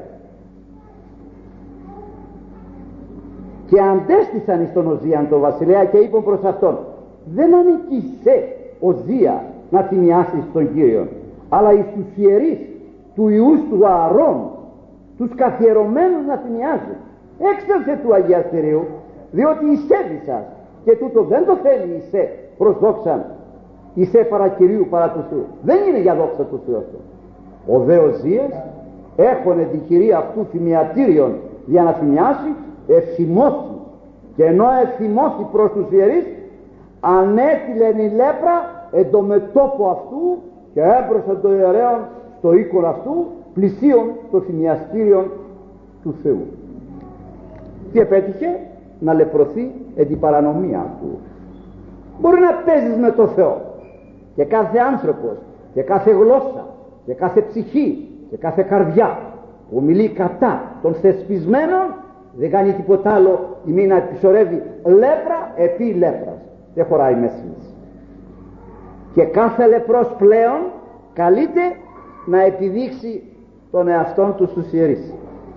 Και αντέστησαν εις τον Οζίαν τον βασιλέα και είπαν προς αυτόν, δεν ανήκει σε Οζία να θυμιάσεις τον Κύριον, αλλά εις τους ιερείς του ιούς του Ααρών, τους καθιερωμένους να θυμιάζουν. Έξελθε του Αγιαστηρίου, διότι εισέβησας και τούτο δεν το θέλει εισέ προς δόξαν, εισέ παρά Κυρίου παρά του Θεού. Δεν είναι για δόξα του Θεού αυτό. Ο δε Οζίας έχωνε την κυρία αυτού θυμιατήριον για να θυμιάσει, ευθυμώθη, και ενώ ευθυμώθη προς τους ιερείς, ανέτειλεν η λέπρα εν το μετώπο αυτού και έμπροσαν το ιερέον στο οίκον αυτού, πλησίον το θυμιαστήριον του Θεού. Τι επέτυχε? Να λεπρωθεί εν την παρανομία του. Μπορεί να παίζεις με το Θεό και κάθε άνθρωπος και κάθε γλώσσα και κάθε ψυχή και κάθε καρδιά που μιλεί κατά των θεσπισμένων δεν κάνει τίποτα άλλο ή μη να επισορεύει λέπρα επί λέπρας. Δεν χωράει μέσα μας. Και κάθε λεπρός πλέον καλείται να επιδείξει τον εαυτόν του στους ιερείς.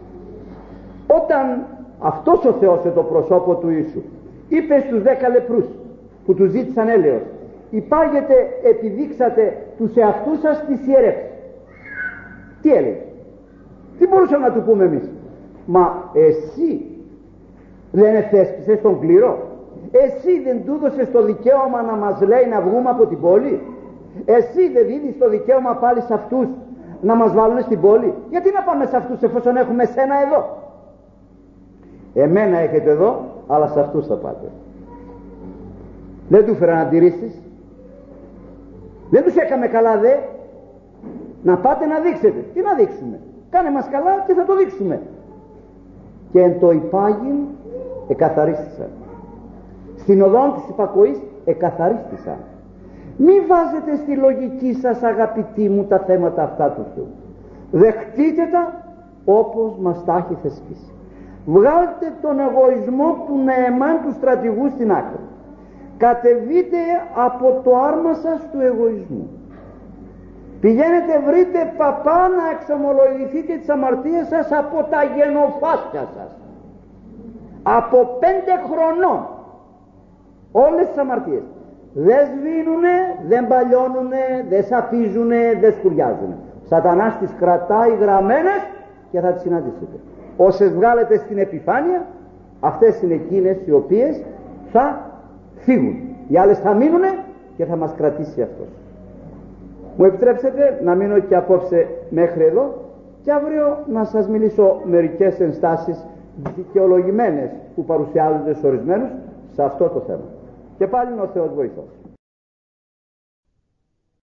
Όταν αυτός ο Θεός σε το προσώπο του Ιησού είπε στους δέκα λεπρούς που του ζήτησαν έλεος, υπάγεται επιδείξατε τους εαυτούς σας της ιερεύσης. Τι έλεγε? Τι μπορούσαμε να του πούμε εμείς? Μα εσύ δεν θέσπισες τον κλήρο? Εσύ δεν του έδωσες το δικαίωμα να μας λέει να βγούμε από την πόλη? Εσύ δεν δίνεις το δικαίωμα πάλι σε αυτούς να μας βάλουν στην πόλη? Γιατί να πάμε σε αυτούς εφόσον έχουμε σένα εδώ? Εμένα έχετε εδώ, αλλά σε αυτούς θα πάτε. Δεν του φέραν αντιρρήσεις, δεν τους έκαμε καλά δε. Να πάτε να δείξετε. Τι να δείξουμε? Κάνε μας καλά και θα το δείξουμε. Και εν το υπάγειν εκαθαρίστησαν. Στην οδόν της υπακοής εκαθαρίστησαν. Μη βάζετε στη λογική σας, αγαπητοί μου, τα θέματα αυτά του Θεού. Δεχτείτε τα όπως μας τα έχει θεσπίσει. Βγάλτε τον εγωισμό του Νεεμάν του στρατηγού στην άκρη. Κατεβείτε από το άρμα σας του εγωισμού. Πηγαίνετε, βρείτε παπά να εξομολογηθείτε τις αμαρτίες σας από τα γενοφάσκια σας. Από πέντε χρονών όλες τις αμαρτίες. Δεν σβήνουνε, δεν παλιώνουνε, δεν σαφίζουνε, δεν σκουριάζουνε. Σατανάς τις κρατάει γραμμένες και θα τις συναντήσετε. Όσες βγάλετε στην επιφάνεια, αυτές είναι εκείνες οι οποίες θα φύγουν. Οι άλλες θα μείνουνε και θα μας κρατήσει αυτός. Μου επιτρέψετε να μείνω και απόψε μέχρι εδώ και αύριο να σας μιλήσω μερικές ενστάσεις δικαιολογημένες που παρουσιάζονται σε ορισμένους σε αυτό το θέμα. Και πάλι είναι ο Θεός βοηθός.